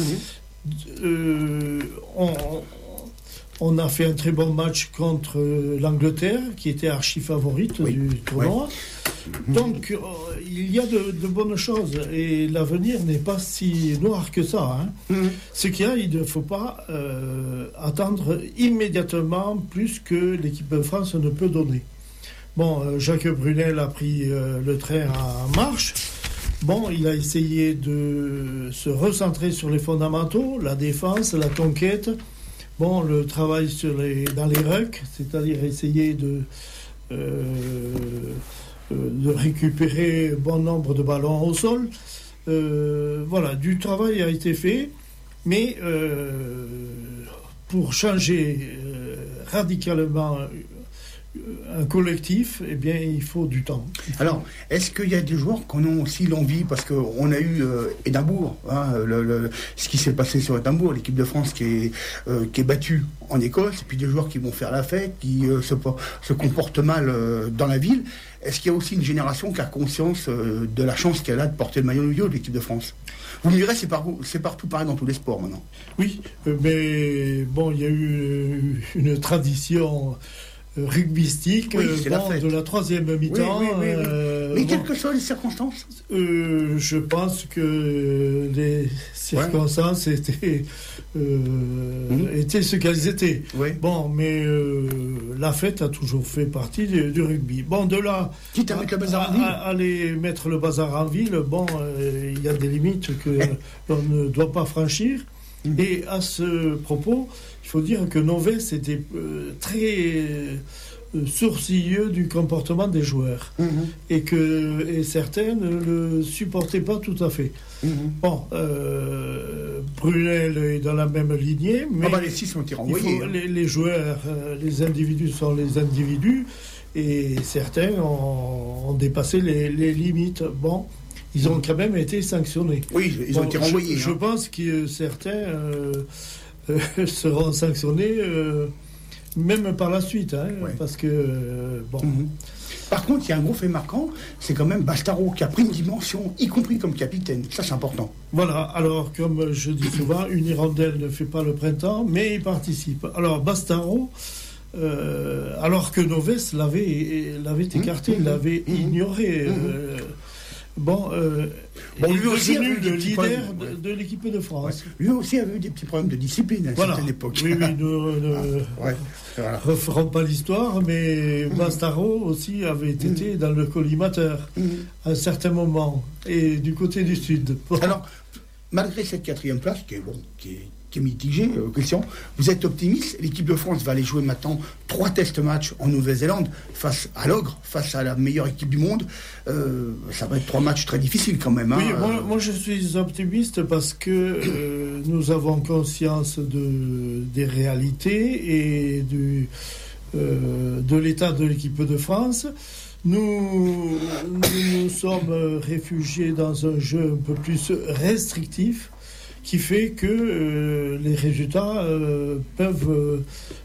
On a fait un très bon match contre l'Angleterre, qui était archi favorite du tournoi. Donc, il y a de bonnes choses. Et l'avenir n'est pas si noir que ça. Hein. Ce qu'il y a, il ne faut pas attendre immédiatement plus que l'équipe de France ne peut donner. Bon, Jacques Brunel a pris le train en marche. Bon, il a essayé de se recentrer sur les fondamentaux, la défense, la conquête. Bon, le travail dans les rucks, c'est-à-dire essayer de récupérer bon nombre de ballons au sol. Voilà, du travail a été fait, mais pour changer radicalement un collectif, eh bien, il faut du temps. Alors, est-ce qu'il y a des joueurs qui en ont aussi l'envie? Parce qu'on a eu Édimbourg, hein, ce qui s'est passé sur Édimbourg, l'équipe de France qui est battue en Écosse, et puis des joueurs qui vont faire la fête, qui se comportent mal dans la ville. Est-ce qu'il y a aussi une génération qui a conscience de la chance qu'elle a de porter le maillot de l'équipe de France? Vous me direz, c'est partout pareil dans tous les sports maintenant. Oui, mais bon, il y a eu une tradition rugbystique de la troisième mi-temps. Mais quelles que soient les circonstances, je pense que les circonstances étaient ce qu'elles étaient. Bon, mais la fête a toujours fait partie du rugby. Bon, de là, quitte à mettre le bazar en ville, aller mettre le bazar en ville, bon, il y a des limites que l'on ne doit pas franchir. Et à ce propos, il faut dire que Novès était très sourcilleux du comportement des joueurs et certains ne le supportaient pas tout à fait. Bon, Brunel est dans la même lignée, mais les 6 ont été renvoyés. Les joueurs, les individus sont les individus et certains ont dépassé les limites. Bon. Ils ont quand même été sanctionnés. Oui, ils ont été renvoyés. Je pense que certains seront sanctionnés même par la suite, hein, parce que bon. Par contre, il y a un gros fait marquant, c'est quand même Bastaro qui a pris une dimension, y compris comme capitaine. Ça, c'est important. Voilà. Alors, comme je dis souvent, une hirondelle ne fait pas le printemps, mais il participe. Alors, Bastaro. Alors que Novès l'avait écarté, l'avait ignoré. Lui aussi a eu le leader de l'équipe de France. Lui aussi avait eu des petits problèmes de discipline à une certaine époque. Oui, nous ne referons pas l'histoire, mais Bastaro aussi avait été dans le collimateur à un certain moment, et du côté du sud. Alors, malgré cette 4e place, qui qui est mitigé, Christian. Vous êtes optimiste? L'équipe de France va aller jouer maintenant 3 test-matchs en Nouvelle-Zélande face à l'Ogre, face à la meilleure équipe du monde. Ça va être 3 matchs très difficiles quand même. Oui, moi je suis optimiste parce que nous avons conscience des réalités et de l'état de l'équipe de France. Nous sommes réfugiés dans un jeu un peu plus restrictif qui fait que les résultats peuvent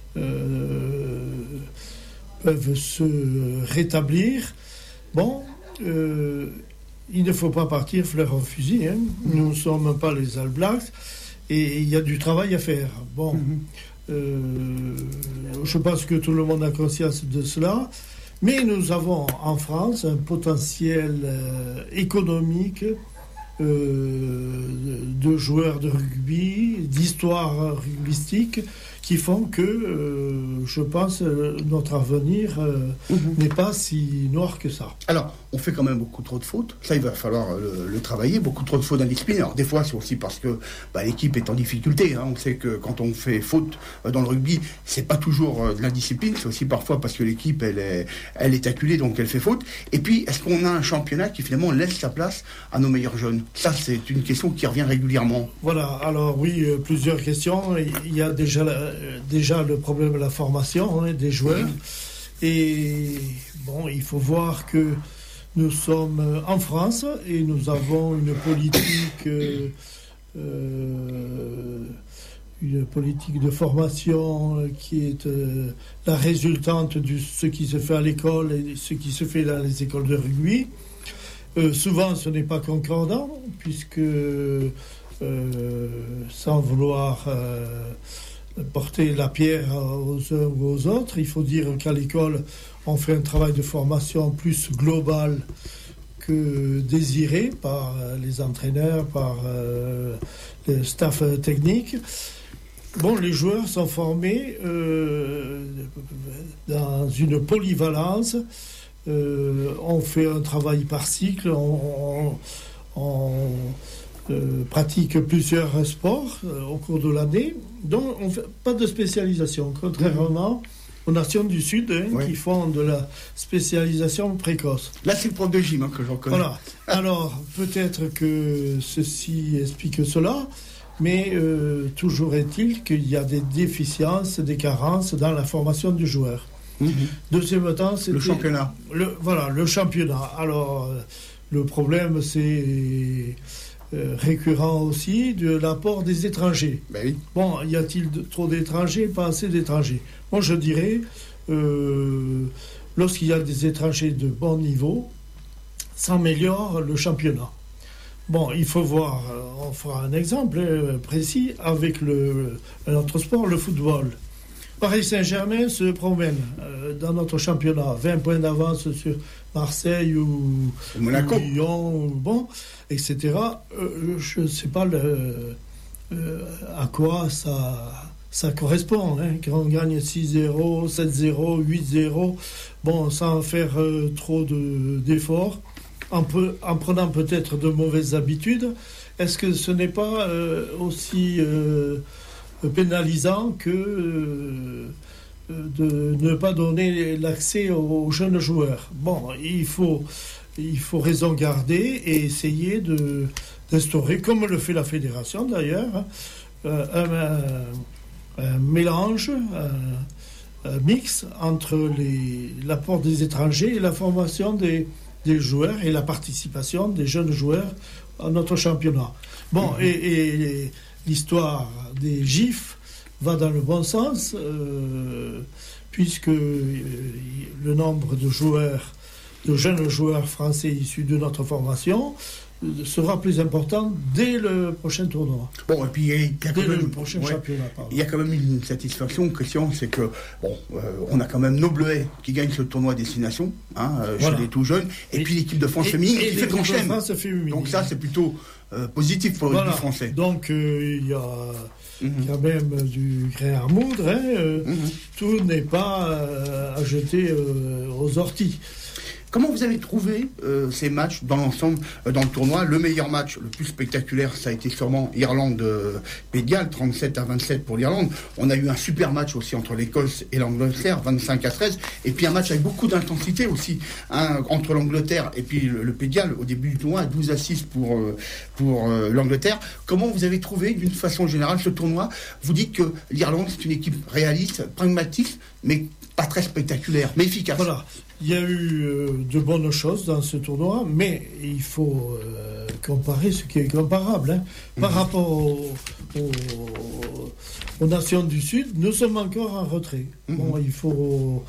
se rétablir. Bon, il ne faut pas partir fleur au fusil. Hein. Nous ne sommes pas les All Blacks et il y a du travail à faire. Bon, je pense que tout le monde a conscience de cela. Mais nous avons en France un potentiel économique de joueurs de rugby, d'histoire rugbystique, qui font que, je pense, notre avenir n'est pas si noir que ça. Alors, on fait quand même beaucoup trop de fautes. Ça, il va falloir le travailler. Beaucoup trop de fautes indisciplinées. Alors, des fois, c'est aussi parce que l'équipe est en difficulté. Hein. On sait que quand on fait faute dans le rugby, c'est pas toujours de l'indiscipline. C'est aussi parfois parce que l'équipe, elle est acculée, donc elle fait faute. Et puis, est-ce qu'on a un championnat qui, finalement, laisse sa place à nos meilleurs jeunes? Ça, c'est une question qui revient régulièrement. Voilà. Alors, oui, plusieurs questions. Il y a déjà le problème de la formation des joueurs. Et bon, il faut voir que nous sommes en France et nous avons une politique de formation qui est la résultante de ce qui se fait à l'école et ce qui se fait dans les écoles de rugby. Souvent, ce n'est pas concordant, puisque sans vouloir porter la pierre aux uns ou aux autres, il faut dire qu'à l'école, on fait un travail de formation plus global que désiré par les entraîneurs, par le staff technique. Bon, les joueurs sont formés dans une polyvalence. On fait un travail par cycle, on pratique plusieurs sports au cours de l'année, donc on ne fait pas de spécialisation, contrairement aux nations du Sud qui font de la spécialisation précoce. Là, c'est le prof de gym que j'en connais. Voilà. Alors, peut-être que ceci explique cela, mais toujours est-il qu'il y a des déficiences, des carences dans la formation du joueur. Deuxième temps, c'est le championnat. Le championnat. Alors, le problème, c'est récurrent aussi de l'apport des étrangers. Ben oui. Bon, y a-t-il trop d'étrangers, pas assez d'étrangers? Moi, je dirais, lorsqu'il y a des étrangers de bon niveau, ça améliore le championnat. Bon, il faut voir, on fera un exemple précis avec un autre sport, le football. Paris Saint-Germain se promène dans notre championnat, 20 points d'avance sur Marseille ou Monaco, ou Lyon, bon, etc. Je ne sais pas à quoi ça correspond. Quand on gagne 6-0, 7-0, 8-0, bon, sans faire trop d'efforts, en prenant peut-être de mauvaises habitudes, est-ce que ce n'est pas aussi pénalisant que de ne pas donner l'accès aux jeunes joueurs? Bon, il faut raison garder et essayer d'instaurer, comme le fait la fédération d'ailleurs, un mélange, un mix entre l'apport des étrangers et la formation des joueurs et la participation des jeunes joueurs à notre championnat. Bon, et l'histoire des GIF va dans le bon sens, puisque le nombre de jeunes joueurs français issus de notre formation sera plus important dès le prochain tournoi. Bon, et puis le prochain championnat. Il y a quand même une satisfaction, Christian, c'est que on a quand même nos Bleuets qui gagnent ce tournoi à destination, chez les tout jeunes, et puis l'équipe de France féminine qui fait grand chelem. Donc ça, c'est plutôt positif pour le rugby français. Donc il y a quand même du grain à moudre. Tout n'est pas à jeter aux orties. Comment vous avez trouvé ces matchs dans l'ensemble, dans le tournoi? Le meilleur match, le plus spectaculaire, ça a été sûrement Irlande-Pays de Galles, 37-27 pour l'Irlande. On a eu un super match aussi entre l'Écosse et l'Angleterre, 25-13. Et puis un match avec beaucoup d'intensité aussi, entre l'Angleterre et puis le Pays de Galles, au début du tournoi, 12-6 pour l'Angleterre. Comment vous avez trouvé, d'une façon générale, ce tournoi? Vous dites que l'Irlande, c'est une équipe réaliste, pragmatique, mais pas très spectaculaire, mais efficace. Voilà. Il y a eu de bonnes choses dans ce tournoi, mais il faut comparer ce qui est comparable. Hein. Par rapport aux nations du Sud, nous sommes encore en retrait. Bon, il faut...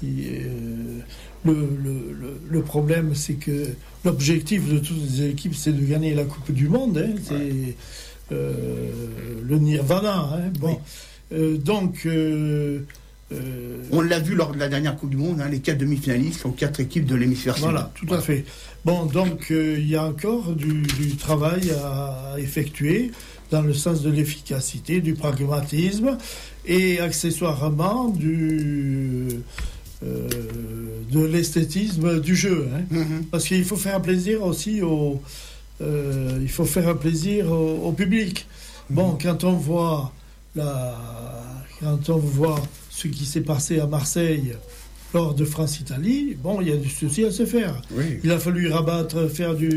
Le problème, c'est que l'objectif de toutes les équipes, c'est de gagner la Coupe du Monde. Hein. C'est le nirvana. Hein. Bon. Donc... on l'a vu lors de la dernière Coupe du Monde, les 4 demi-finalistes sont 4 équipes de l'hémisphère sud. Voilà, tout à fait. Bon, donc il y a encore du travail à effectuer dans le sens de l'efficacité, du pragmatisme et accessoirement de l'esthétisme du jeu. Hein. Parce qu'il faut faire plaisir aussi au public. Bon, quand on voit ce qui s'est passé à Marseille lors de France-Italie, bon, il y a du souci à se faire. Oui. Il a fallu rabattre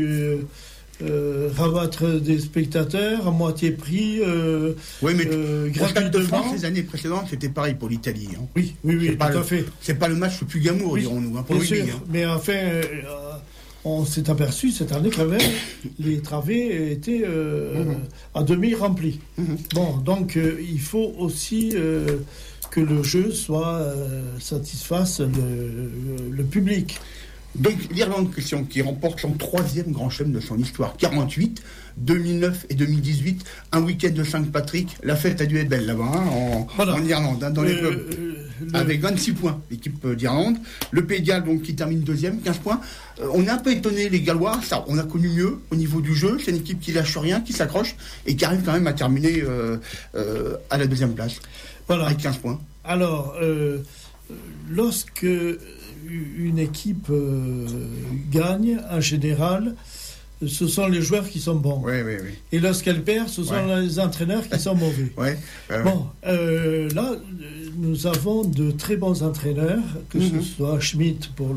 des spectateurs à moitié prix. Oui, mais au Stade de France, les années précédentes, c'était pareil pour l'Italie. Hein. Oui, tout à fait. C'est pas le match le plus glamour, dirons-nous, pour le rugby. Mais enfin, on s'est aperçu cette année quand même, les travées étaient à demi remplis. Bon, donc il faut aussi que le jeu satisfasse le public. Donc l'Irlande, Christian, qui remporte son 3e grand chelem de son histoire, 48, 2009 et 2018, un week-end de Saint-Patrick, la fête a dû être belle là-bas, en Irlande, dans les clubs, avec 26 points, l'équipe d'Irlande. Le Pays de Galles, donc, qui termine 2e, 15 points. On est un peu étonné, les Gallois, ça, on a connu mieux au niveau du jeu, c'est une équipe qui lâche rien, qui s'accroche, et qui arrive quand même à terminer à la 2e place, avec 15 points. Alors, lorsque une équipe gagne, en général, ce sont les joueurs qui sont bons. Oui. Et lorsqu'elle perd, ce sont les entraîneurs qui sont mauvais. Bon, là, nous avons de très bons entraîneurs, que ce soit Schmidt pour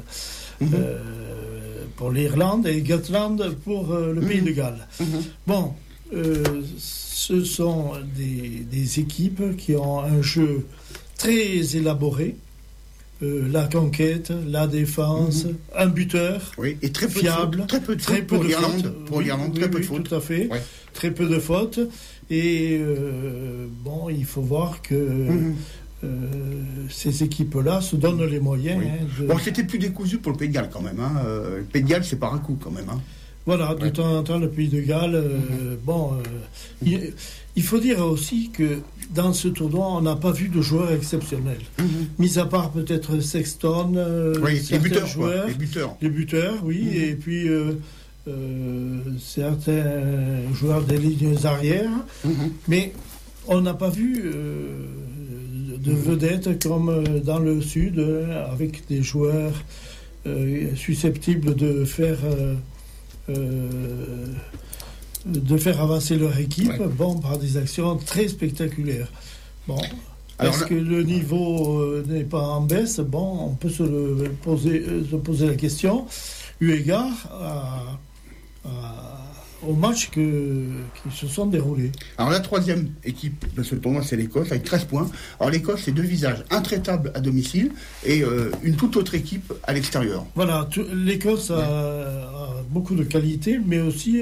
l'Irlande et Gatland pour le Pays de Galles. Bon, ce sont des équipes qui ont un jeu très élaboré. La conquête, la défense, un buteur, et très peu fiable, très peu de fautes pour l'Irlande. Pour l'Irlande, très peu de fautes. Tout à fait, très peu de fautes. Et bon, il faut voir que ces équipes-là se donnent les moyens. Bon, c'était plus décousu pour le Pays de Galles quand même. Le Pays de Galles, c'est par un coup quand même. Voilà, de temps en temps, le Pays de Galles. Il faut dire aussi que dans ce tournoi, on n'a pas vu de joueurs exceptionnels. Mis à part peut-être Sexton, certains joueurs. Les buteurs, oui. Et puis certains joueurs des lignes arrières. Mais on n'a pas vu de vedettes comme dans le Sud, avec des joueurs susceptibles de faire avancer leur équipe, par des actions très spectaculaires. Bon, est-ce que le niveau n'est pas en baisse? Bon, on peut se poser la question, eu égard aux matchs qui se sont déroulés. Alors la 3e équipe de ce tournoi, c'est l'Écosse, avec 13 points. Alors l'Écosse, c'est 2 visages, intraitables à domicile et une toute autre équipe à l'extérieur. Voilà, l'Écosse a beaucoup de qualités, mais aussi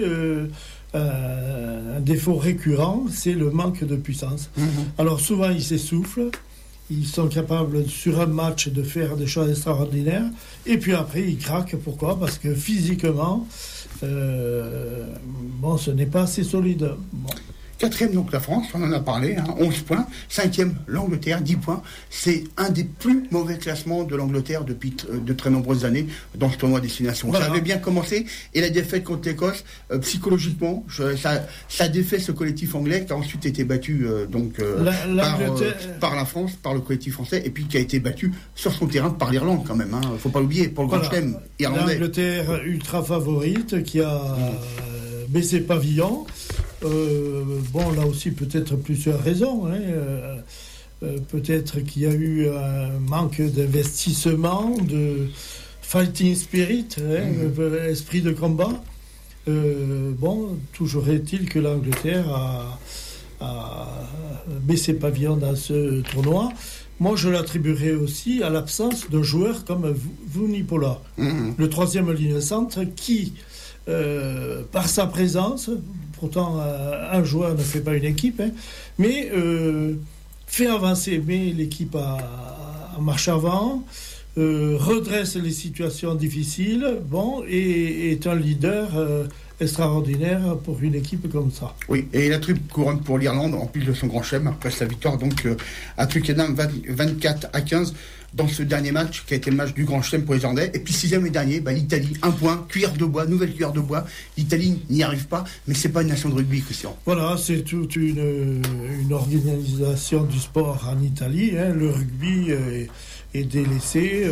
un défaut récurrent, c'est le manque de puissance. Alors souvent, ils s'essoufflent, ils sont capables sur un match de faire des choses extraordinaires, et puis après, ils craquent. Pourquoi? Parce que physiquement, ce n'est pas assez solide. Bon. 4e, donc la France, on en a parlé, 11 points. 5e, l'Angleterre, 10 points. C'est un des plus mauvais classements de l'Angleterre depuis de très nombreuses années dans ce tournoi destination. Voilà. Ça avait bien commencé, et la défaite contre l'Écosse, psychologiquement, ça défait ce collectif anglais qui a ensuite été battu par la France, par le collectif français, et puis qui a été battu sur son terrain par l'Irlande quand même. Faut pas l'oublier, pour le Grand Chelem irlandais. L'Angleterre ultra favorite qui a baissé pavillon. Là aussi peut-être plusieurs raisons. Peut-être qu'il y a eu un manque d'investissement, de fighting spirit, esprit de combat. Toujours est-il que l'Angleterre a baissé pavillon dans ce tournoi. Moi, je l'attribuerais aussi à l'absence d'un joueur comme Vunipola, le 3e ligne centre, qui, par sa présence, pourtant un joueur ne fait pas une équipe, mais fait avancer, met l'équipe en marche avant, redresse les situations difficiles, et est un leader extraordinaire pour une équipe comme ça. Oui, et la triple couronne pour l'Irlande en plus de son grand chelem après sa victoire donc à Twickenham 24-15 dans ce dernier match qui a été le match du grand chelem pour les Irlandais. Et puis 6e et dernier, l'Italie, 1 point, nouvelle cuillère de bois. L'Italie n'y arrive pas, mais c'est pas une nation de rugby, Christian. Voilà, c'est toute une organisation du sport en Italie. Le rugby est délaissé.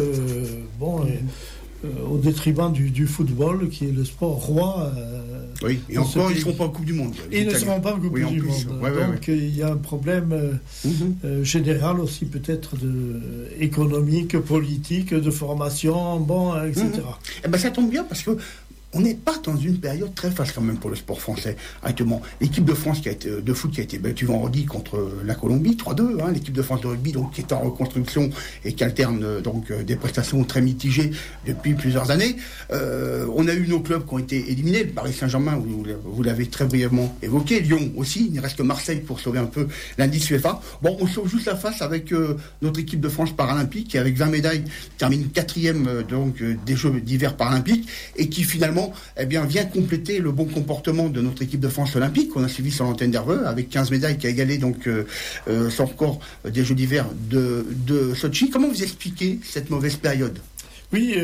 Au détriment du football, qui est le sport roi. Oui, et encore, ils ne seront pas en Coupe du Monde. Ils ne seront pas en Coupe du Monde. Donc, il y a un problème général aussi, peut-être économique, politique, de formation, etc. Ça tombe bien, parce que on n'est pas dans une période très facile quand même pour le sport français actuellement. L'équipe de France de foot qui a été battue vendredi contre la Colombie 3-2, l'équipe de France de rugby donc qui est en reconstruction et qui alterne donc des prestations très mitigées depuis plusieurs années. On a eu nos clubs qui ont été éliminés. Paris Saint-Germain, vous l'avez très brièvement évoqué. Lyon aussi. Il ne reste que Marseille pour sauver un peu l'indice UEFA. On sauve juste la face avec notre équipe de France paralympique qui avec 20 médailles termine 4e donc des Jeux d'hiver paralympiques et qui finalement vient compléter le bon comportement de notre équipe de France olympique qu'on a suivi sur l'antenne d'Herveux avec 15 médailles qui a égalé donc son record des Jeux d'hiver de Sochi. Comment vous expliquez cette mauvaise période ? Oui,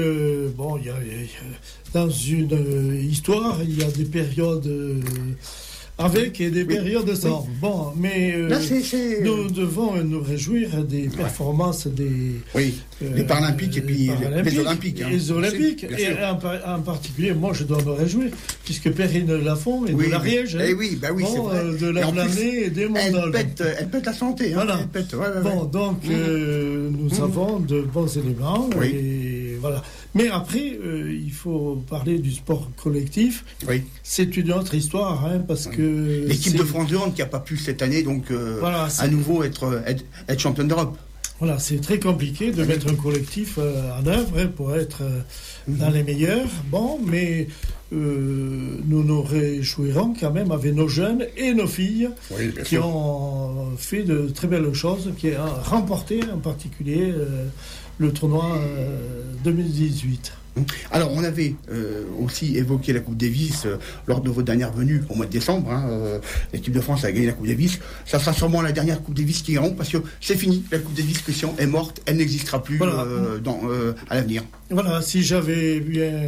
dans une histoire, il y a des périodes avec et des périodes sans. Mais nous devons nous réjouir des performances des Paralympiques et puis les Olympiques. Les Olympiques, et en particulier, moi je dois me réjouir, puisque Perrine Lafont est de l'Ariège. C'est vrai. De la Blanée et des Mondols. Elle pète la santé. Voilà. Donc nous avons de bons éléments. Et voilà. Mais après, il faut parler du sport collectif. Oui. C'est une autre histoire, parce que l'équipe de France de hand qui n'a pas pu cette année, donc à nouveau être championne d'Europe. Voilà, c'est très compliqué de mettre un collectif en œuvre pour être dans les meilleurs. Mais nous nous réjouirons quand même avec nos jeunes et nos filles qui ont fait de très belles choses, qui ont remporté en particulier le tournoi 2018. Alors, on avait aussi évoqué la Coupe Davis lors de vos dernières venues au mois de décembre. L'équipe de France a gagné la Coupe Davis. Ça sera sûrement la dernière Coupe Davis qui iront parce que c'est fini. La Coupe Davis, Christian, est morte. Elle n'existera plus à l'avenir. Voilà, si j'avais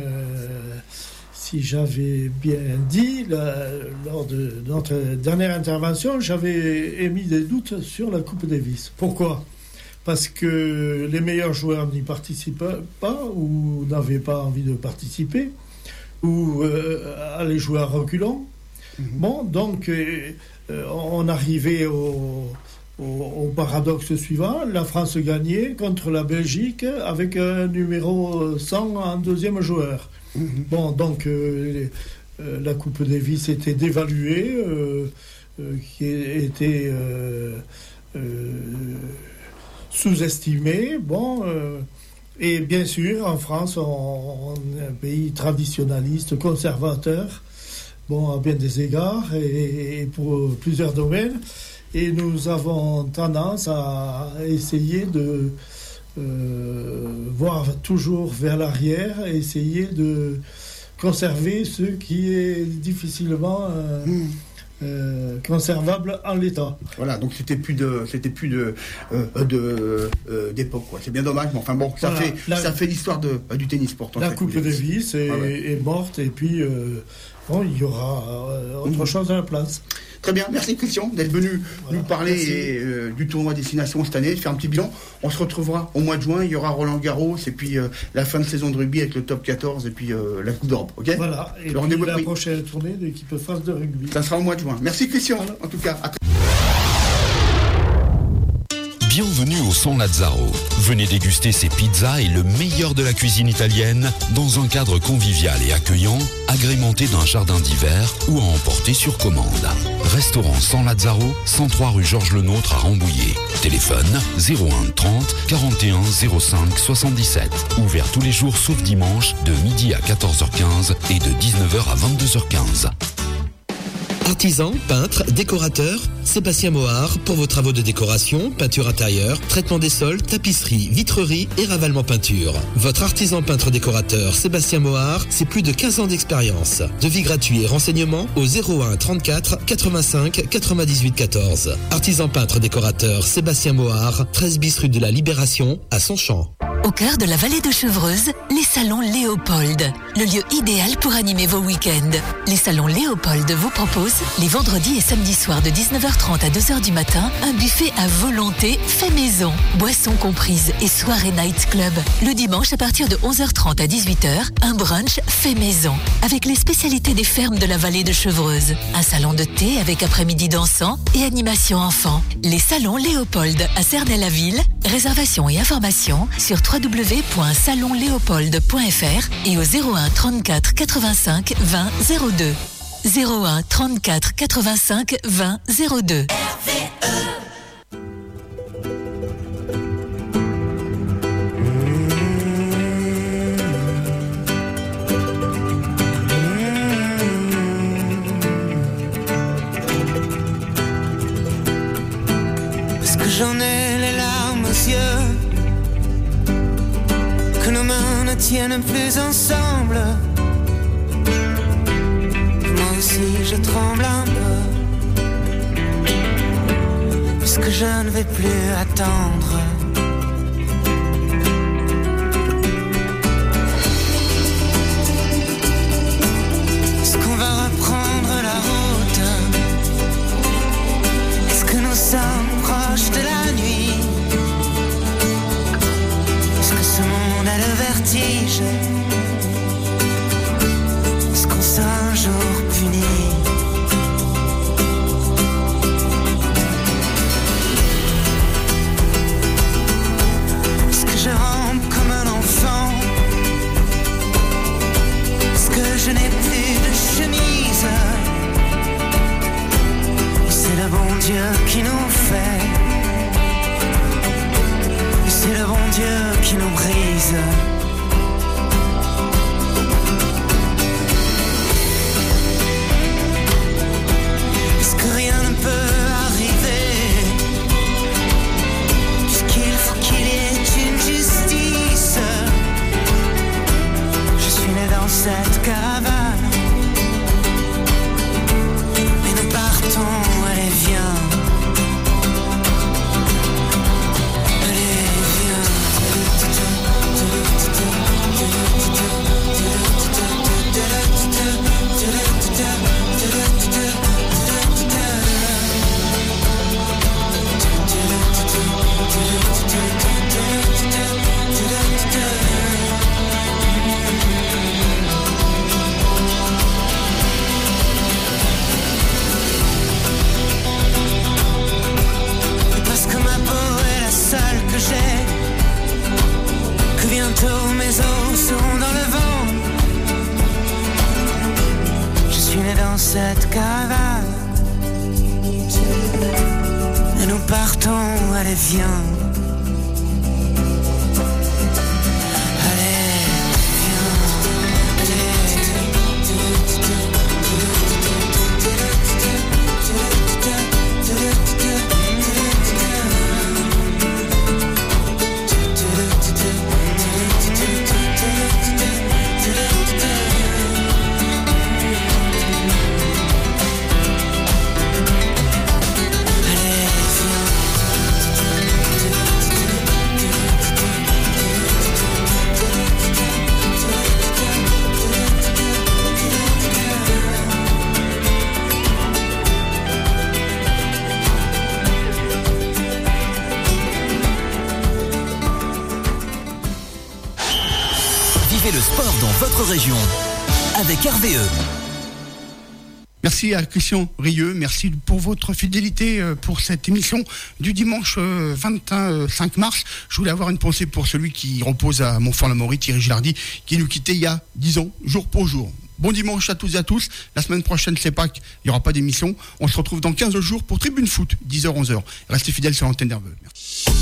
bien dit, lors de notre dernière intervention, j'avais émis des doutes sur la Coupe Davis. Pourquoi ? Parce que les meilleurs joueurs n'y participaient pas ou n'avaient pas envie de participer ou allaient jouer à reculons. Donc on arrivait au paradoxe suivant. La France gagnait contre la Belgique avec un numéro 100 en deuxième joueur. Donc la Coupe Davis était dévaluée, qui était sous-estimé. Et bien sûr, en France, on est un pays traditionnaliste, conservateur, à bien des égards et pour plusieurs domaines. Et nous avons tendance à essayer de voir toujours vers l'arrière, essayer de conserver ce qui est difficilement conservable en l'état. Voilà, donc c'était plus d'époque, quoi. C'est bien dommage, mais enfin bon, ça fait l'histoire du tennis pourtant. La Coupe Davis est morte, et puis il y aura autre chose à la place. Très bien, merci Christian d'être venu nous parler du tournoi Destination cette année, de faire un petit bilan. On se retrouvera au mois de juin, il y aura Roland Garros et puis la fin de saison de rugby avec le top 14 et puis la Coupe d'Europe, ok ? Voilà, et puis la prochaine tournée de l'équipe de France de rugby. Ça sera au mois de juin. Merci Christian, en tout cas. Bienvenue au San Lazzaro. Venez déguster ses pizzas et le meilleur de la cuisine italienne dans un cadre convivial et accueillant, agrémenté d'un jardin d'hiver ou à emporter sur commande. Restaurant San Lazzaro, 103 rue Georges Lenôtre à Rambouillet. Téléphone 01 30 41 05 77. Ouvert tous les jours sauf dimanche de midi à 14h15 et de 19h à 22h15. Artisan, peintre, décorateur, Sébastien Mohard pour vos travaux de décoration, peinture intérieure, traitement des sols, tapisserie, vitrerie et ravalement peinture. Votre artisan peintre décorateur Sébastien Mohard, c'est plus de 15 ans d'expérience. Devis gratuit et renseignements au 01 34 85 98 14. Artisan peintre décorateur Sébastien Mohard, 13 bis rue de la Libération à Sonchamp. Au cœur de la vallée de Chevreuse, les salons Léopold, le lieu idéal pour animer vos week-ends. Les salons Léopold vous proposent, les vendredis et samedis soirs de 19h30 à 2h du matin, un buffet à volonté fait maison, boissons comprises et soirée night club. Le dimanche à partir de 11h30 à 18h, un brunch fait maison, avec les spécialités des fermes de la vallée de Chevreuse. Un salon de thé avec après-midi dansant et animation enfant. Les salons Léopold à Cernay-la-Ville, réservation et informations sur www.salonleopold.fr et au 01 34 85 20 02. 01 34 85 20 02. Parce que j'en ai les larmes aux yeux, que nos mains ne tiennent plus ensemble. Moi aussi je tremble un peu, puisque je ne vais plus attendre. Est-ce qu'on va reprendre la route? Est-ce que nous sommes proches de la nuit? Est-ce que ce monde a le vertige? Est-ce qu'on sera un jour puni? Est-ce que je rampe comme un enfant? Est-ce que je n'ai plus de chemise? C'est le bon Dieu qui nous fait, c'est le bon Dieu qui nous brise. Est-ce que rien ne peut arriver, puisqu'il faut qu'il y ait une justice? Je suis né dans cette caravane, mais nous partons, allez viens. Que bientôt mes os seront dans le vent. Je suis né dans cette caravane, et nous partons, allez viens. Vivez le sport dans votre région avec RVE. Merci à Christian Rieux, merci pour votre fidélité pour cette émission du dimanche 25 mars. Je voulais avoir une pensée pour celui qui repose à Montfort-la-Maurie, Thierry Gilardi, qui nous quittait il y a 10 ans, jour pour jour. Bon dimanche à toutes et à tous. La semaine prochaine, c'est Pâques, il n'y aura pas d'émission. On se retrouve dans 15 jours pour Tribune Foot, 10h-11h. Restez fidèles sur l'antenne d'RVE. Merci.